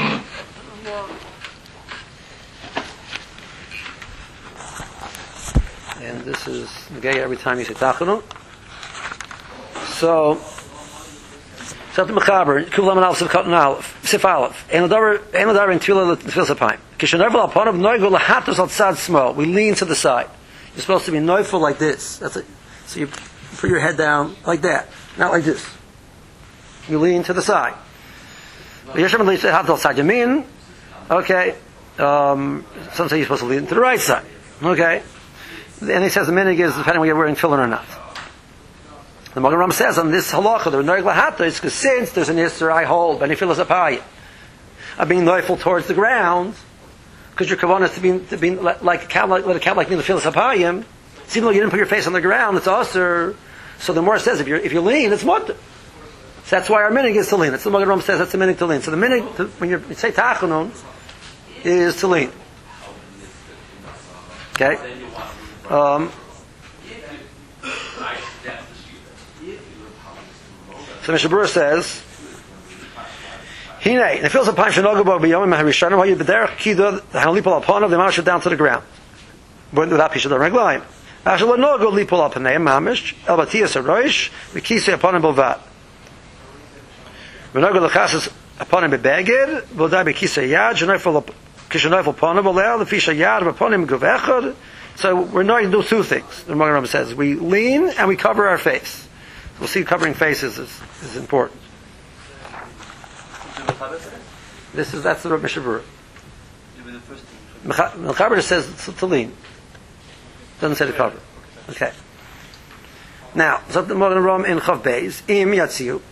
Speaker 1: And this is gay every time you say tachanu. So. Something mechaber. Kulam and Aleph Sif Aleph. Sif Aleph. Ein l'davar in Tefillah Sapayim. Kishanevel Alpanav Noigul Lahatos Al Tzad Small. We lean to the side. You're supposed to be noiful like this. That's it. So you put your head down like that, not like this. You lean to the side. Yeshem leans to Hatos Side Yamin. Okay. Some say you're supposed to lean to the right side. Okay. And he says the minig is depending on whether you're wearing tefillin or not. The Magen Avraham says on this halacha, the noig lahata is because since there's an isser I hold, and Nefilas Apayim, of being noiful towards the ground, because your kavanah is to be like a cow like Nefilas Apayim, even though you didn't put your face on the ground, it's usher. So the Gemara says if you lean, it's mutter. So that's why our minig is to lean. That's the Magen Avraham says that's the minig to lean. So the minig when you say tachanun is to lean. Okay. So Mishnah Berurah says, "Hine, the fields of pine shenogu bo b'yomim harishanim hayu b'derech kidu hanlipol alpanav the mamish down to the ground, but without pishad reglaim. Asher lo nogu lipol alpaneim mamish el batiyas haroish v'kisei apanim bovad. V'nogu lechasas apanim bebeged v'odai b'kisei yad shenoifol panim bolel l'fisha yad v'apanim guvechad." So we're not going to do two things. The Magen Avraham says we lean and we cover our face. We'll see covering faces is important. That's the Mishnah Berurah. Mechaber just says to lean. Doesn't say to cover. Okay. Now, so the Magen Avraham in Chav Beis im yatziu.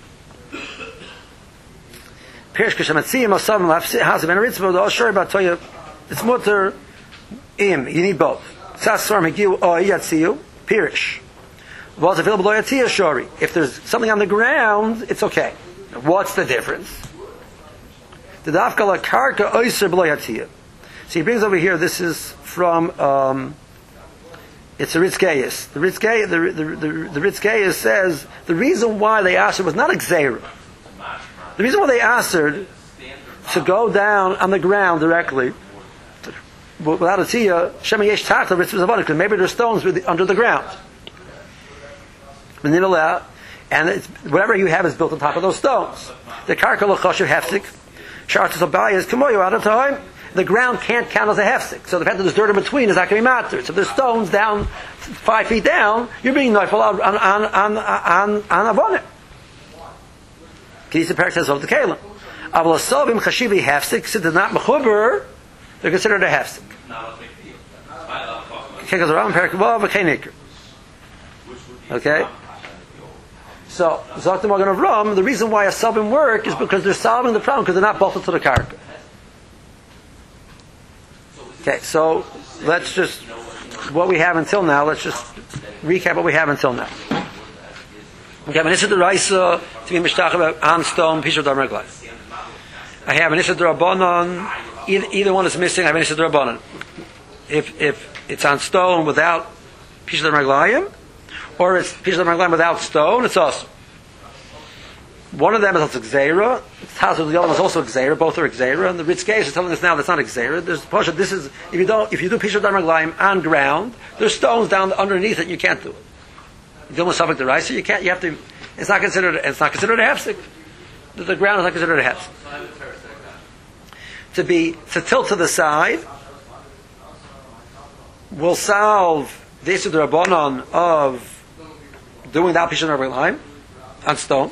Speaker 1: Perish kashamatziim asam lafsi hazav and ritzvah the ashur batoya. It's mutter im. You need both. Sasvar Megiu or Yatziu, Pirish. Was available Yatzia Shori. If there's something on the ground, it's okay. What's the difference? The Dafkala Karka Oyser B'lo Yatzia. So he brings over here, this is from, it's a Ritzgeis. The Ritzgeis says the reason why they asked was not Xera. The reason why they asked to go down on the ground directly, without a tziyah, Shema Yesh Tachta, because maybe there's stones under the ground. And whatever you have is built on top of those stones. The Karka L'choshev Hefsik, Shartus Abayas Kamoyo out of time. The ground can't count as a hefsek. So the fact that there's dirt in between is not going to be mattered. So if there's stones down 5 feet down, you're being neufel on avonim. Kedisa Perak says of the kalim. Aval asovim chashivi hefsek, since they're not mechuber, they're considered a hefsek. Kekas around Perak Vav v'keinikr. Okay. So Zok the Magen Avram, the reason why a sovim work is because they're solving the problem because they're not bolted to the karka. Okay, so let's just what we have until now. Let's just recap what we have until now. Okay, Manisha D'Raisa to be mishtach on stone, Pisha D'Amregla. I have Manisha D'Rabbanan. Either one is missing. I have Manisha D'Rabbanan. If it's on stone without Pisha D'Amreglayim, or it's Pisha D'Amreglayim without stone, it's awesome. One of them is also Xera. The other one is also Xera. Both are Xera. And the Ritzgeis is telling us now that's not Xera. There's Pasha. This is if you do Pisha D'Amreglayim on ground, there's stones down underneath it. You can't do it. You deal with Safek D'Oraisa, you can't. You have to. It's not considered a hefsek. The ground is not considered a hefsek. To tilt to the side will solve the issue the Rabbanon of doing without Pisha D'Amreglayim on stone.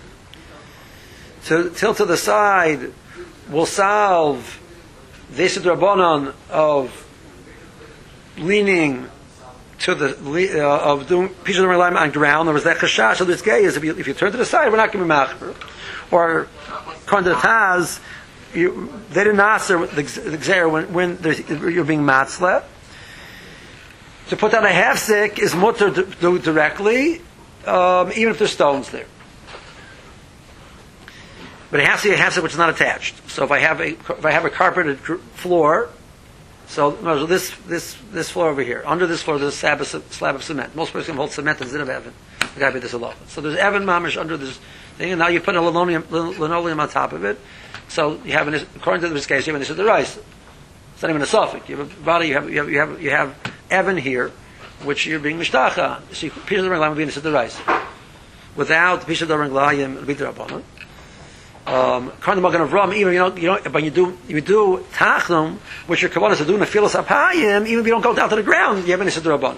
Speaker 1: To tilt to the side will solve the Rabbanon of leaning to the of doing Pisha D'Amreglayim on ground. There was that chashash of this gay is if you turn to the side, we're not going to be machmer. Or according to the Taz, they didn't answer the Xer when you're being matzle. To put down a hefsek is mutter to do directly, even if there's stones there. But it has to be a hefsek which is not attached. So if I have a carpeted floor, so this floor over here, under this floor there's a slab of cement. Most persons can hold cement instead of Evan. The guy did this a lot. So there's Evan mamish under this thing, and now you put a linoleum on top of it. So you have according to this case, you have an D'Oraisa. It's not even a suffix. You have a body. You have Evan here, which you're being mishtacha on. So Pisha D'Amreglayim would be an D'Oraisa. Without Pisha D'Amreglayim, it would be D'Rabbanan. According to Magen Avram, even when you do tachnum, which your kavanah is doing a filos apayim, even if you don't go down to the ground, you have an issur d'Rabbanan.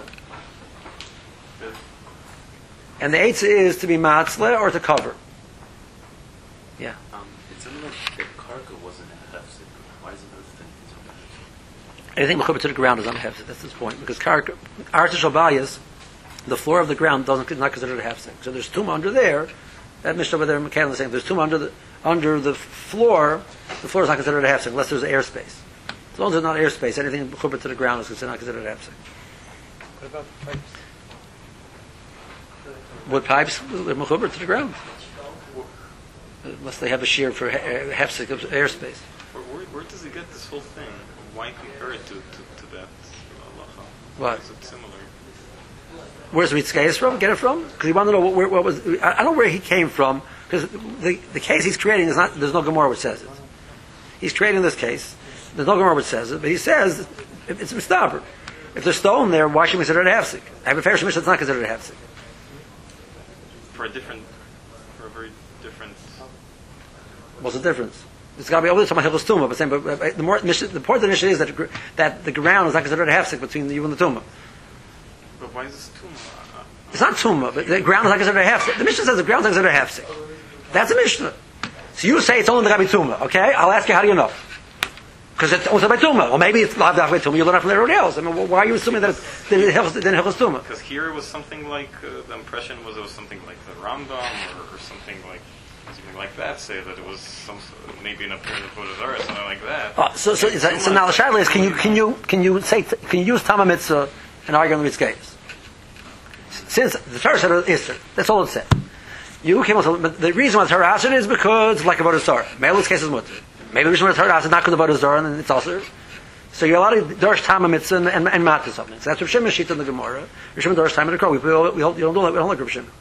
Speaker 1: And the eitzah is to be matzle or to cover. Yeah.
Speaker 3: It sounded like the karka wasn't a hefsek. Why is it those things?
Speaker 1: Anything mechuber to the ground is not a hefsek. That's his point. Because karka, artificial bayas, the floor of the ground is not considered a hefsek. So there's tumah under there. That mishnah over there, McCann is saying there's tumah under the floor is not considered a hefsek unless there's airspace. As long as there's not airspace, anything mechuber to the ground is not considered a hefsek.
Speaker 2: What about pipes?
Speaker 1: Wood pipes are mechuber to the ground, unless they have a shear for hefsek of airspace.
Speaker 4: Where does he get this whole thing? Why compare it to that halacha?
Speaker 1: What?
Speaker 4: Is it similar?
Speaker 1: Where's Ritzgeis from? Get it from? Because you want to know what was. I don't know where he came from because the case he's creating is not. There's no Gemara which says it. He's creating this case. There's no Gemara which says it, but he says it's mistaber. If there's stone there, why should we consider it a hefsek? I have a fair shemish that's not considered a hefsek.
Speaker 4: For a very different.
Speaker 1: What's the difference? It's got to be over the time of Hilchos Tumah, but the point of the issue is that the ground is not considered a hefsek between you and the Tumah.
Speaker 4: But why is this tumah?
Speaker 1: It's not tumah, but the ground is not considered a hefsek. The Mishnah says the ground is not considered a hefsek. That's a Mishnah. So you say it's only the Gabi tumah, okay? I'll ask you, how do you know? Because it's also by tumah. Or maybe it's not by tumah. You learn it from everybody else. I mean, why are you assuming that it's Hilchos Tumah?
Speaker 4: Because here it was something like the impression was it was something like the Rambam or something like something like that, say that it was maybe an appearance of Avodah Zarah, something like that.
Speaker 1: So now the shaila is, can you use Tama Mitzvah and argue on the Mitzvahs? Since the Torah said Isser, that's all it said. You came also, but the reason why the Torah asked it is because like Avodah Zarah. Maybe this case is mutter. Maybe the reason why the Torah asked it is not because of Avodah Zarah and it's also. So you're allowed to Dorsh Tama Mitzvah and Matter something. So that's Rav Shimon Shita in the Gemara. Rav Shimon Dorsh Tama in the Crow. We hold, you don't do that. We don't like Rav Shimon.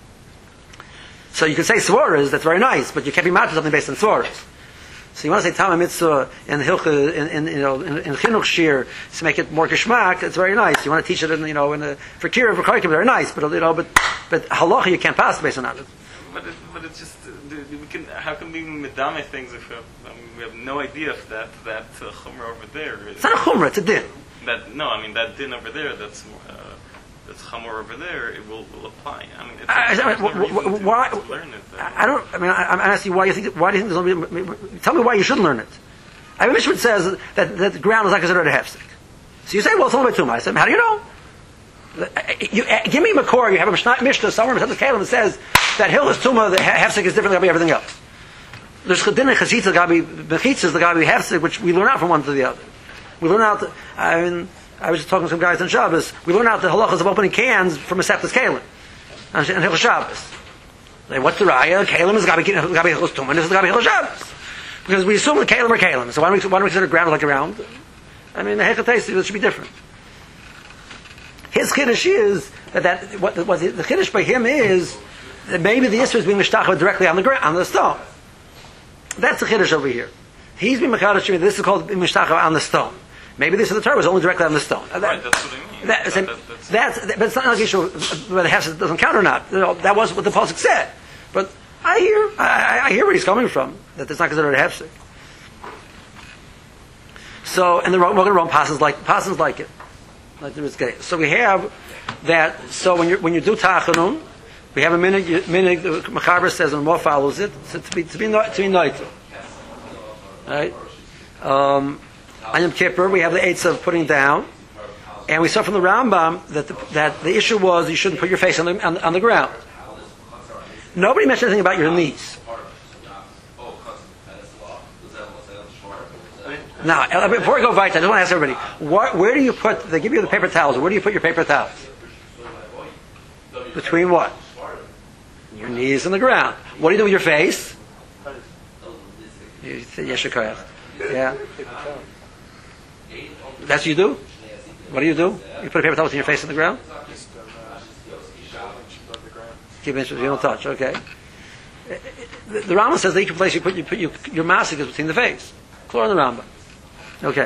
Speaker 1: So you can say Svaras, that's very nice, but you can't be Matter something based on Svaras. So you want to say Tama Mitzvah in Hilcha, in Chinuch Shir to make it more Kishmak. It's very nice. You want to teach it in for Kira, for Karkim, very nice. But but Halacha you can't pass based on that.
Speaker 4: But it's just we can. How can we medame things if we have no idea if that chumrah over there is?
Speaker 1: It's not a chumrah. It's a din.
Speaker 4: That din over there. That's chumrah over there. It will apply. I mean,
Speaker 1: why?
Speaker 4: To learn it.
Speaker 1: I don't. I mean, I'm asking you why you think. Why do you think there's no? Tell me why you shouldn't learn it. I mean, Mishpat says that the ground is not considered a hefsek. So you say, well, it's only by tumah. I said, how do you know? Give me a Makor. You have a Mishnah somewhere in the Kalim that says that hill is tumah, the hefsek is different than everything else. There's chedin and chasitza, the gabi bechitzas, the gabi hefsek, which we learn out from one to the other. We learn out. I was just talking to some guys on Shabbos. We learn out the halachas of opening cans from a septus kalim on Hilchos Shabbos. What's the raya? Kalim is gabi hilchos tumah, and this is gabi hilchos Shabbos. Because we assume that kalim are kalim. So why don't we consider ground like a round? I mean, the hechatesi, it should be different. His chiddush is that what the chiddush by him is that maybe the Yisra is being mishtachah directly on the ground, on the stone. That's the chiddush over here. He's being mechadish. This is called mishtachah on the stone. Maybe this is the Torah was only directly on the stone.
Speaker 4: Right, that's what I mean.
Speaker 1: But it's not like issue whether Hefsek doesn't count or not. That was what the pasuk said. But I hear where he's coming from. That it's not considered a Hefsek. So, and the Rogan passes like it. Like there is gay. So we have that. So when you do tachanun, we have a minig. The Mechaber says, and more follows it. So to be noitel. Right. On Yom Kippur, we have the eights of putting down, and we saw from the Rambam that the issue was you shouldn't put your face on the ground. Nobody mentioned anything about your knees. Now, before we go weiter, I just want to ask everybody: where do you put? They give you the paper towels. Where do you put your paper towels? Between what? Your knees and the ground. What do you do with your face? You say yeshikoyach. Yeah. That's what you do? What do? You put a paper towel in your face on the ground? Keep it, you don't touch, okay. The Rambam says the equal place you put your masik is between the face. Clear on the Rambam. Okay.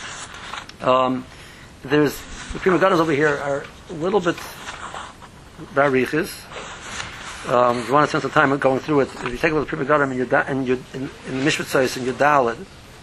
Speaker 1: There's the Prima Gadas over here are a little bit barichis. If you want to spend some time going through it, if you take a look at the Prima Gadas in the Mishpat and your Daled,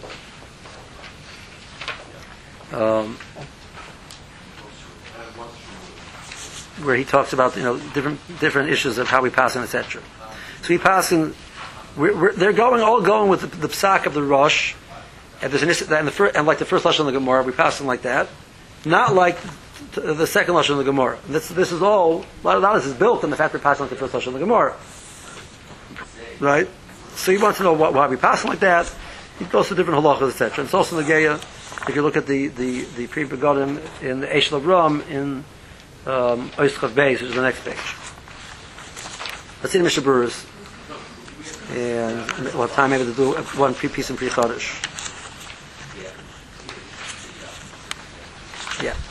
Speaker 1: where he talks about different issues of how we pass in, etc. So we pass in. They're all going with the psak of the Rosh, and there's and like the first lashon of the Gemara, we pass in like that, not like the second lashon of the Gemara. This is all a lot of this is built on the fact we're passing like the first lashon of the Gemara, right? So you want to know why we pass like that. He goes to different halachas, etc. It's also in the Geya. If you look at the Pri Begadim in the Eshel Avram in Oischav Beis, which is the next page. Let's see the Mishnah Berurah, and we'll have time maybe to do one piece in Pri Chodesh. Yeah.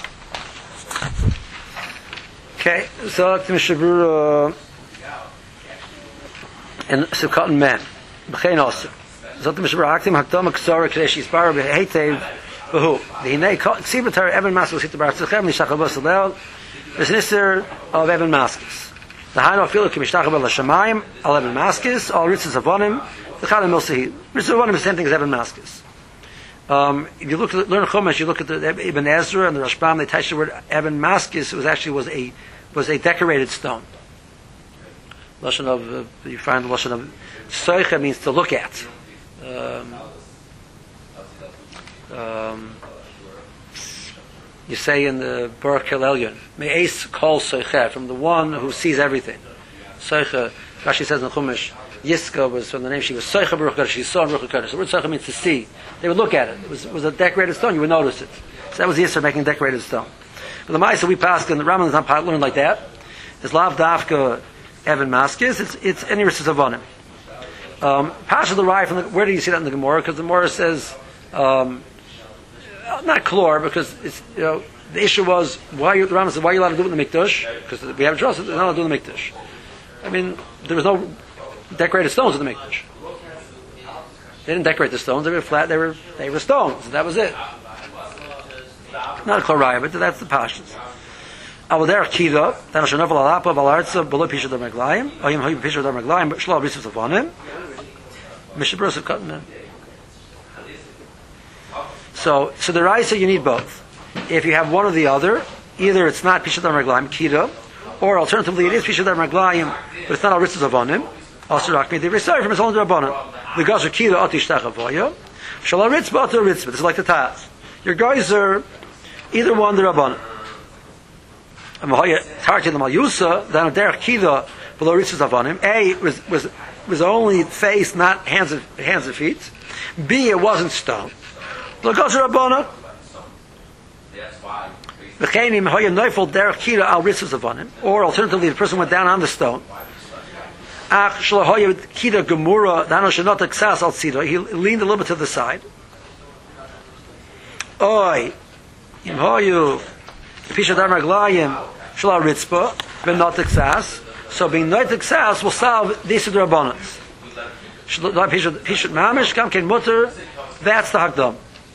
Speaker 1: Okay, so the Mishnah Berurah and Sukkot and Men. B'chein also. So the Mishnah Berurah Haktim Hakdama Ksara Kadesh Yisparah B'heitev B'hu. The Hinei Ksibatar Evan Maskos Hit Bar Tzichem Nishachabas Alel. There's an Isser of Evan Maskos. The Haino Afilu Kimishachabas Lashamayim Al Evan Maskos. All Ritzes Avonim. The Chalim Milsehi. Ritzes Avonim is the same thing as Evan Maskos. If you learn Chumash, you look at the Ibn Ezra and the Rashbam. They touch the word Evan Maskos. It was a decorated stone. Lashon of you find the lashon of Soicha means to look at. You say in the Baruch Elyon, Me'es kol Soicha, from the one who sees everything. Soicha, Rashi says in Chumash, Yiska was from the name, she was Soicha Baruch HaKodesh, she saw in Baruch HaKodesh. The word Soicha means to see. They would look at it. It was a decorated stone, you would notice it. So that was the Yisra making decorated stone. But the Ma'aseh we passed, and the Rambam is not learned like that. It's Lav Dafka Evan Maskis, it's any Rissus Avonim. Pasha the Rai, where do you see that in the Gemara? Because the Gemara says, not Klor, because it's, the issue was, the Rambam said, why are you allowed to do it in the Mikdash? Because we have a trust, they're not allowed to do it in the Mikdash. I mean, there was no decorated stones in the Mikdash. They didn't decorate the stones, they were flat, they were stones, and that was it. Not a Kloraya, but that's the Pashas. Avoder Kida, then Shanovel Alapa, Valarza, below Pisha Dar Maglayim, Oyim Hoy Pisha Dar Maglayim, but Shalom Risuf of him. Mishabros of Katan. So the Raisa you need both. If you have one or the other, either it's not Pisha Dar Maglayim, Kida, or alternatively it is Pisha Dar Maglayim, but it's not Al Risuf of him. Also Rakmi, they recite from his own Rabbanan. The guys are Kida Otishtach Avoya, Shalom Ritzba Otter Ritzba. This is like the Taz. Your guys are either one the Rabbanan. And targeting the Malyusa, then a derech kida below ritzvos avonim. A was only face, not hands and feet. B, it wasn't stone. L'gozer Rabbana. V'cheinim hoya neufel derech kida al ritzvos avonim. Or alternatively, the person went down on the stone. Ach shlohoya kida gemura dano shenot aksas al tzida. He leaned a little bit to the side. Oy, im hoyu. Pisha Dar Maglayim Shala Ritzpa, Ben not Texas. So being not Texas will solve these Drabonas. Pisha Mamish, Kam Ken Mutter, that's the Hakdam.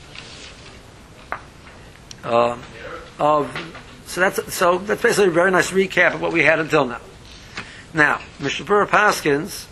Speaker 1: So that's basically a very nice recap of what we had until now. Now, Mr. Burr Paskins.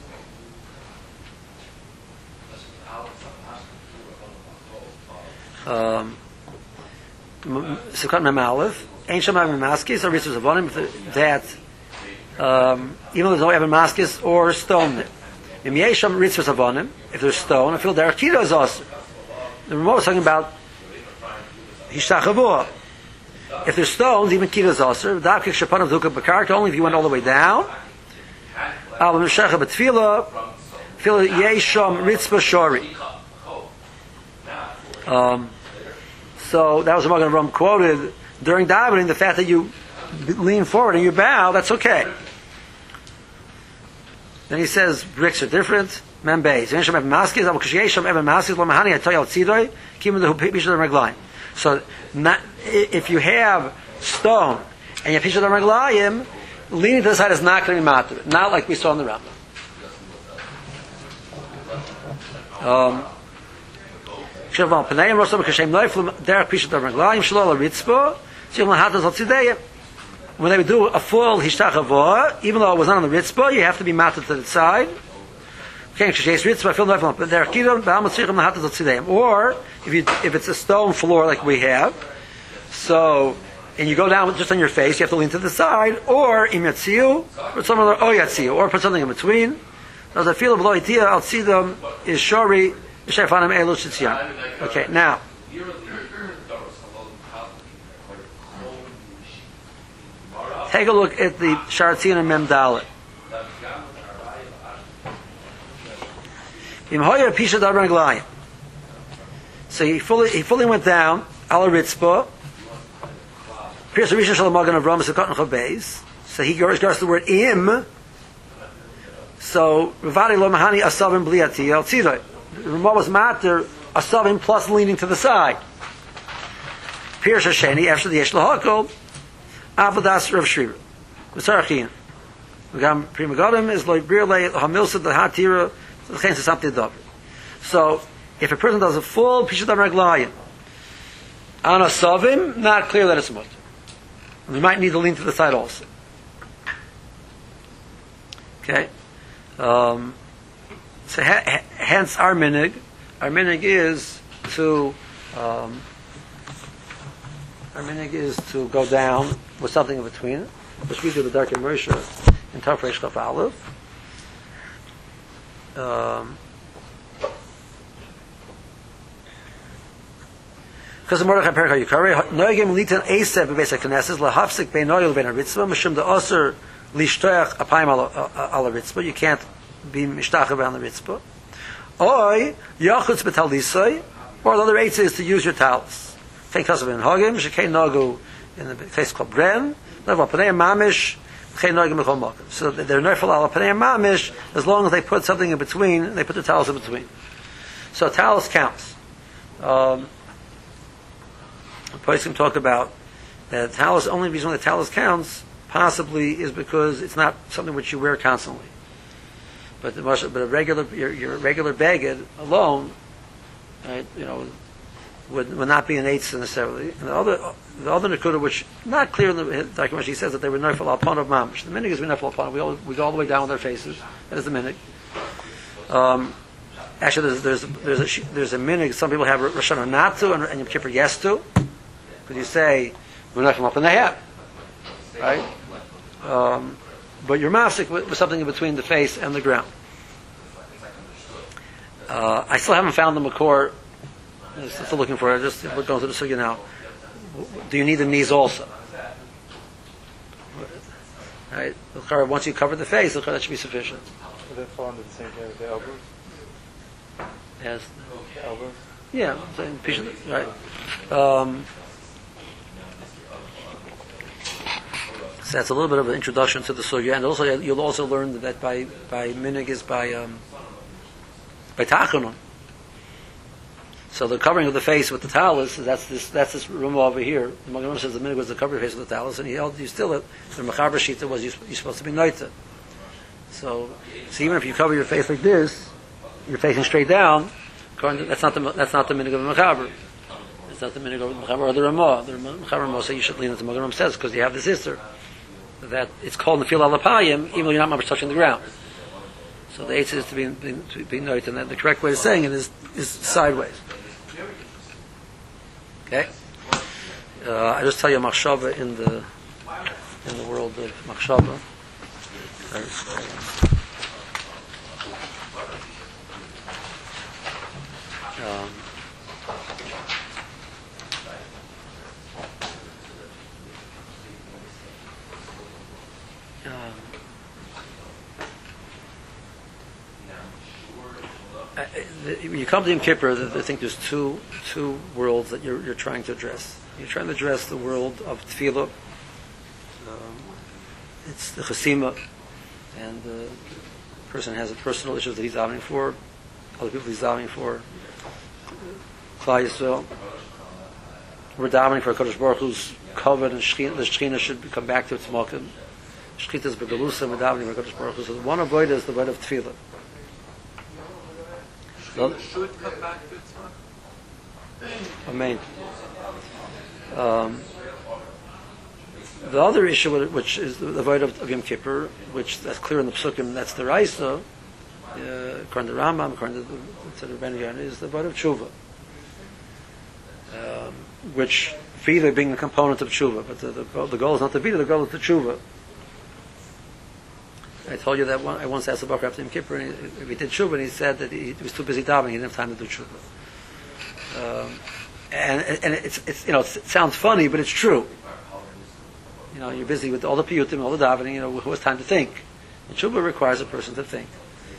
Speaker 1: Sukkot Mem Aleph. Ain't Shem Evan Maskis or Ritzvos Avonim that even though there's no Evan Maskis or stone there. Im Yesham Ritzvos Avonim, if there's stone, I feel there Kida is also. The Ramah was talking about Hishtachavua. If there's stones, even Kida is also. Davkik Shapan of Dukah Bakarka, only if you went all the way down. Al Meshecha B'Tfila, Tfila Yesham Ritzvah Shori. So that was what Magen Avraham quoted during davening. The fact that you lean forward and you bow, that's okay. Then he says bricks are different. Membeis. So if you have stone and you have Pisha Dar Maglayim, leaning to the side is not going to be matter. Not like we saw in the Rambam. When they would do a full hishtachavah, even though it was not on the ritzpah, you have to be matted to the side. Or if it's a stone floor like we have, so and you go down just on your face, you have to lean to the side, or imetziu, or some other oyatziu, or put something in between. As I feel below itia al tzidam is shori. Okay, now take a look at the Sharatzin and Mem Dalet. So he fully went down ala ritzpah. So he goes the word im. So Rivadi lo mahani asavim bliati al tzidai. The Ramah was matter asavim plus leaning to the side. Pirush Hasheni after the Yesh Lahakol Avodas Rav Shriver. V'sarachin. V'gam Prima Godim is lo birle hamilsa the hatira l'chein sesamti davar. So if a person does a full Pisha Dar Maglayim on asavim, not clear that it's a mutter. We might need to lean to the side also. Okay. So hence our minig is to go down with something in between, which we do the Darkei Moshe in Tafresh Chaf Aleph. Because the Mordechai Perikah Yukari Noegim Litan Esev Bebeis HaKnesses LaHafsik Beinoyel Ben HaRitzvah Mishum the Oser Lishtoach Apayim Ala Ritzvah. You can't be mishtachah around the ritzpah. Or yachutz b'talisai, or the other eight is to use your talis. Take kasav in hagim, shekei nagu in the place called bren, level panei mamish, shekei nagu mechol makom. So they're nefel ala panei mamish as long as they put something in between, they put the talis in between. So talis counts. The place can talk about that talis. Only reason why the talis counts possibly is because it's not something which you wear constantly. But a regular your regular bagged alone, right? Would not be an eighth necessarily. And the other nekuda, which not clear in the document, she says that they were nefel al panav mamish. The minig is nefel al panav. We go all the way down with our faces. That is the minig. Actually, there's a minig. Some people have Rosh Hashanah not to, and Yom Kippur yes to. Because you say we're nefel up in the head, right? But you're mafsik with something in between the face and the ground. I still haven't found the makor. I'm still looking for it. Just we're going through the sugya now. Do you need the knees also? Right. Once you cover the face, that should be sufficient.
Speaker 6: Would that fall under the same thing with the elbows?
Speaker 1: Yes.
Speaker 6: Elbows?
Speaker 1: Yeah. Right. So that's a little bit of an introduction to the sugya, and also you'll also learn that by minig is by tachanun. So the covering of the face with the talis, that's this room over here. The Magen says the minig was the cover of the face with the talis, and he held you still the mechaber shita was you're supposed to be noita. So even if you cover your face like this, you're facing straight down. That's not the minig of the mechaber. It's not the minig of the mechaber or the ramah. The mechaber ramah says you should lean into the Magen says because you have the sister. That it's called nefil alapayim, even though you're not much touching the ground. So the eighth is to be noted, and the correct way of saying it is sideways. Okay. I just tell you a machshava in the world of machshava. You come to Yom Kippur, I think there's two worlds that you're trying to address. You're trying to address the world of tefillah. It's the chasima, and the person has a personal issue that he's davening for. Other people he's davening for. Klal Yisrael. We're davening for Kadosh Baruch Hu's covered, and the Shechina should come back to its malkum. Shechita is begalusa, and we're davening for Kadosh Baruch Hu. So the one avoid is the avoid of tefillah.
Speaker 5: Should come back to its
Speaker 1: Amen. The other issue, which is the void of Yom Kippur, which that's clear in the Psukim, that's the Raisa, according to Rambam, according to the Rebbeinu Yonah, is the void of Tshuva, which Vida being a component of Tshuva, but the goal is not the Vida, the goal is the Tshuva. I told you that I once asked the Baruch after Yom Kippur, and he did Tshuva, and he said that he was too busy davening, he didn't have time to do Tshuva. And it sounds funny, but it's true. You're busy with all the piyutim, all the davening. Who has time to think? And tshuva requires a person to think.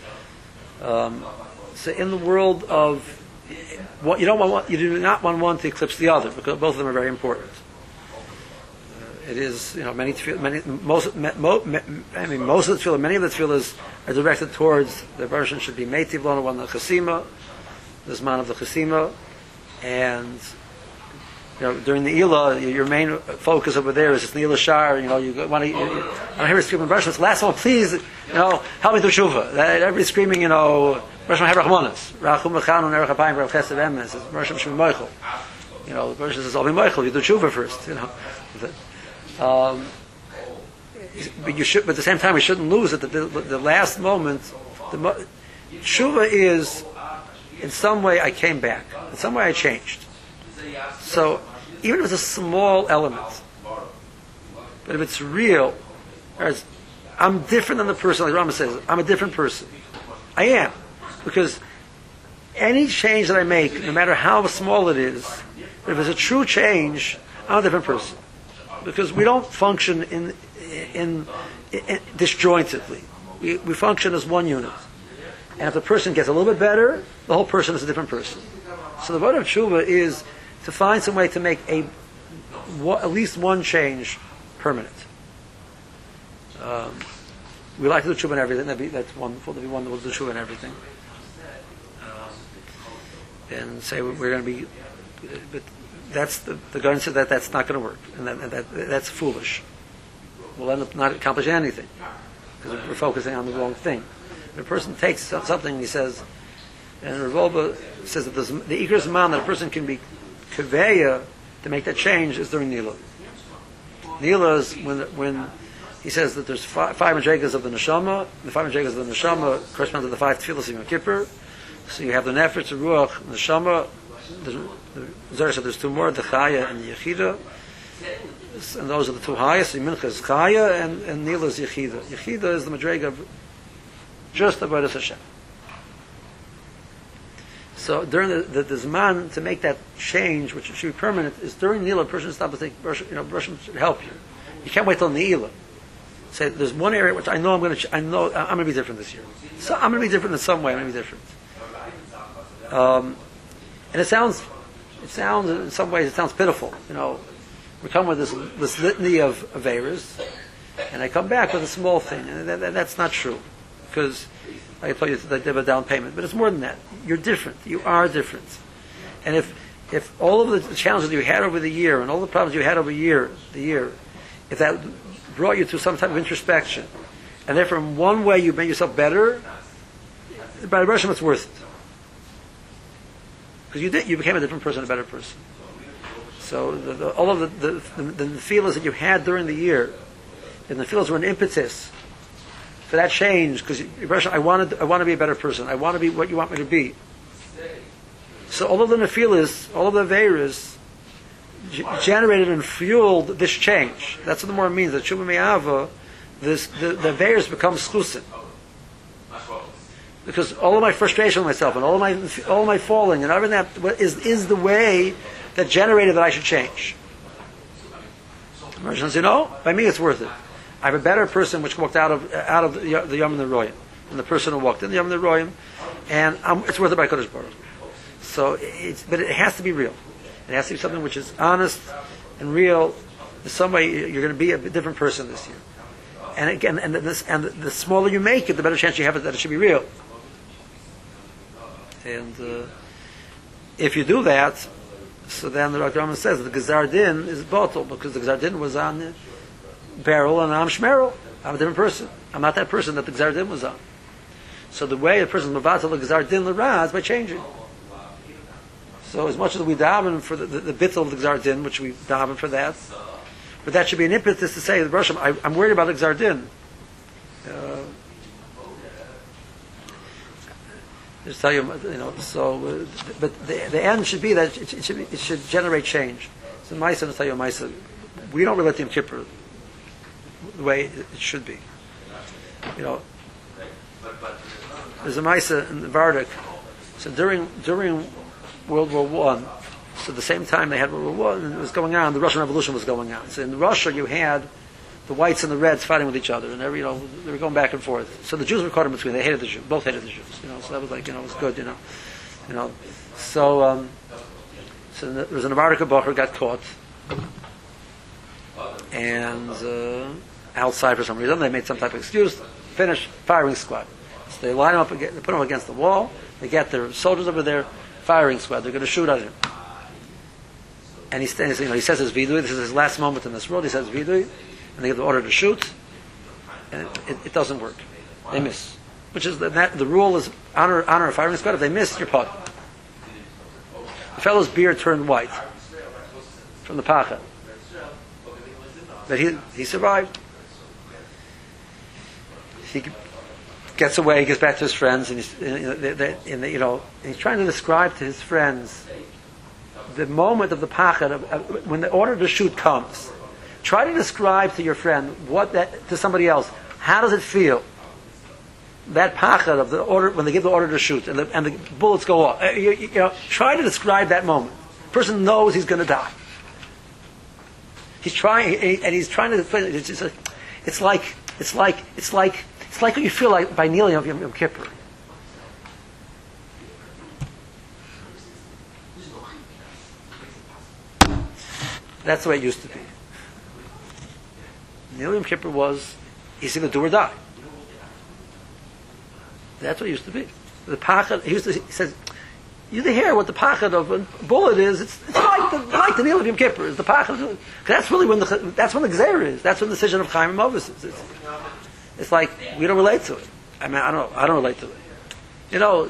Speaker 1: So in the world of what you do not want one to eclipse the other, because both of them are very important. It is most of the tefillah, many of the tefillahs are directed towards the version should be meitiv lona one the chasima, this man of the chasima. And during the Ila, your main focus over there is the Ila Shar. You want to. I hear screaming, "Brashman, last one, please! Help me do tshuva." Everybody's screaming, "Brashman Hebrachmonas, Rachum Mechanu Nerachapayim Rav Chesed Emes, Brashman Shmi Moichel." The Brashman says, "I'll be Moichel. You do tshuva first." But you should. But at the same time, we shouldn't lose at the last moment. Tshuva is. In some way, I came back. In some way, I changed. So, even if it's a small element, but if it's real, I'm different than the person, like Rama says, I'm a different person. I am. Because any change that I make, no matter how small it is, if it's a true change, I'm a different person. Because we don't function in disjointedly. We function as one unit. And if the person gets a little bit better, the whole person is a different person. So the vote of tshuva is to find some way to make at least one change permanent. We like to do tshuva and everything. That's wonderful to be one that will do tshuva and everything. And say we're going to be, but that's the guy said that's not going to work, and that's foolish. We'll end up not accomplishing anything because we're focusing on the wrong thing. If a person takes something and he says, and Revolba says that the ikras man that a person can be kaveya to make that change is during Nila. Nila is when he says that there's five madrigas of the neshama. The five madrigas of the neshama correspond to the five tefillas of Yom Kippur. So you have the nefesh, the ruach, neshama. The Zohar said there's two more, the chaya and the yechida. And those are the two highest. The mincha is chaya and Nila is yechida. Yechida is the madriga of just avodas Hashem. So during the Zman to make that change, which should be permanent, is during Nila. A person should stop and think, Hashem should help you. You can't wait till Nila. Say, there's one area which I know I'm going to be different this year. So I'm going to be different in some way. I'm going to be different. And it sounds in some ways it sounds pitiful. We come with this litany of averas, and I come back with a small thing, and that's not true, because I told you that they have a down payment, but it's more than that. You're different. You are different, and if all of the challenges that you had over the year and all the problems you had over the year, if that brought you to some type of introspection, and therefore in one way you made yourself better, by the Russian it's worth it. Because you became a different person, a better person. So all of the feelings that you had during the year, and the feelings were an impetus for that change. Because I want to be a better person. I want to be what you want me to be. So all of the nefilas, all of the averas, generated and fueled this change. That's what the more means. That Tshuva Me'ava, the averas become exclusive. Because all of my frustration with myself and all of my falling and everything that is the way that generated that I should change. Merchants, by me it's worth it. I have a better person which walked out of the Yom and the Royim than the person who walked in the Yom and the Royim, and it's worth it by Kodesh Baruch. So but it has to be real. It has to be something which is honest and real. In some way, you're going to be a different person this year. And again, the smaller you make it, the better chance you have that it should be real. And if you do that, so then the Dr. Rambam says that the Gezar Din is bottle, because the Gezar Din was on Beryl and I'm Shmerel. I'm a different person. I'm not that person that the Gezar Din was on. So the way a person is Mavatal the Gezar Din L'Ra is by changing. So as much as we daven for the bittul of the Gezar Din, which we daven for that, but that should be an impetus to say, I'm worried about the Gezar Din. Just tell you, so, but the end should be that it should generate change. So Maisa, to tell you Maisa, we don't relate to Yom Kippur the way it should be. There's a Maisa in the Vardik. So during World War One, so the same time they had World War One, and it was going on, the Russian Revolution was going on. So in Russia, you had the whites and the reds fighting with each other, and they were going back and forth. So the Jews were caught in between. They hated the Jews. Both hated the Jews. So that was like, it was good. So there was an American Bacher got caught, and outside for some reason they made some type of excuse. Finish firing squad. So they line him up, they put him against the wall. They get their soldiers over there, firing squad. They're going to shoot at him. And he says his vidui. This is his last moment in this world. He says vidui. And they give the order to shoot, and it doesn't work. They miss. Which is the rule is honor a firing squad. If they miss, you're put. The fellow's beard turned white from the pacha. But he survived. He gets away, he gets back to his friends, and he's trying to describe to his friends the moment of the pacha, when the order to shoot comes. Try to describe to your friend to somebody else. How does it feel? That pachad of the order when they give the order to shoot and the bullets go off. Try to describe that moment. The person knows he's going to die. He's trying to explain it. It's like what you feel like by kneeling of Yom Kippur. That's the way it used to be. Nil Yom Kippur was, he's either do or die. That's what it used to be. The pachad, he says, you hear what the pachad of a bullet is. It's like the Nil of Yom Kippur. It's the pachad. That's really when the gzeira is. That's when the decision of Chaim Movis is. It's like we don't relate to it. I mean, I don't relate to it. You know,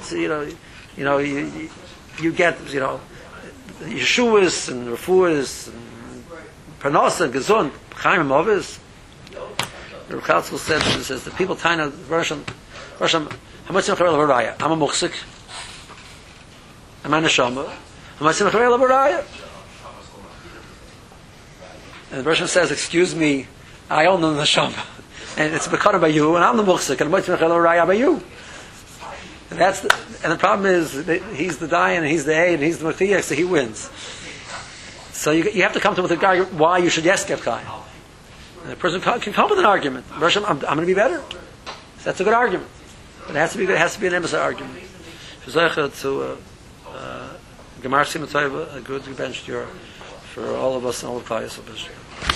Speaker 1: you get Yeshuas and Refuas and Parnasa and Gezun, Chaim Movis. The Reb says the people Taina Rosham, how much I'm a muksik. I'm a neshama. How much I'm a and the Rosham says, excuse me, I own the neshama. And it's become by you, and I'm the muksik, and I'm by you. And the problem is that he's the dayan, and he's the aid, and he's the machiyah, so he wins. So you have to come to with a guy why you should yes get Chaim. And the person can come up with an argument. Rosham, I'm going to be better. So that's a good argument. But it has to be an emissary argument. To Gemar Simon a good bench for all of us and all of Klal Yisrael.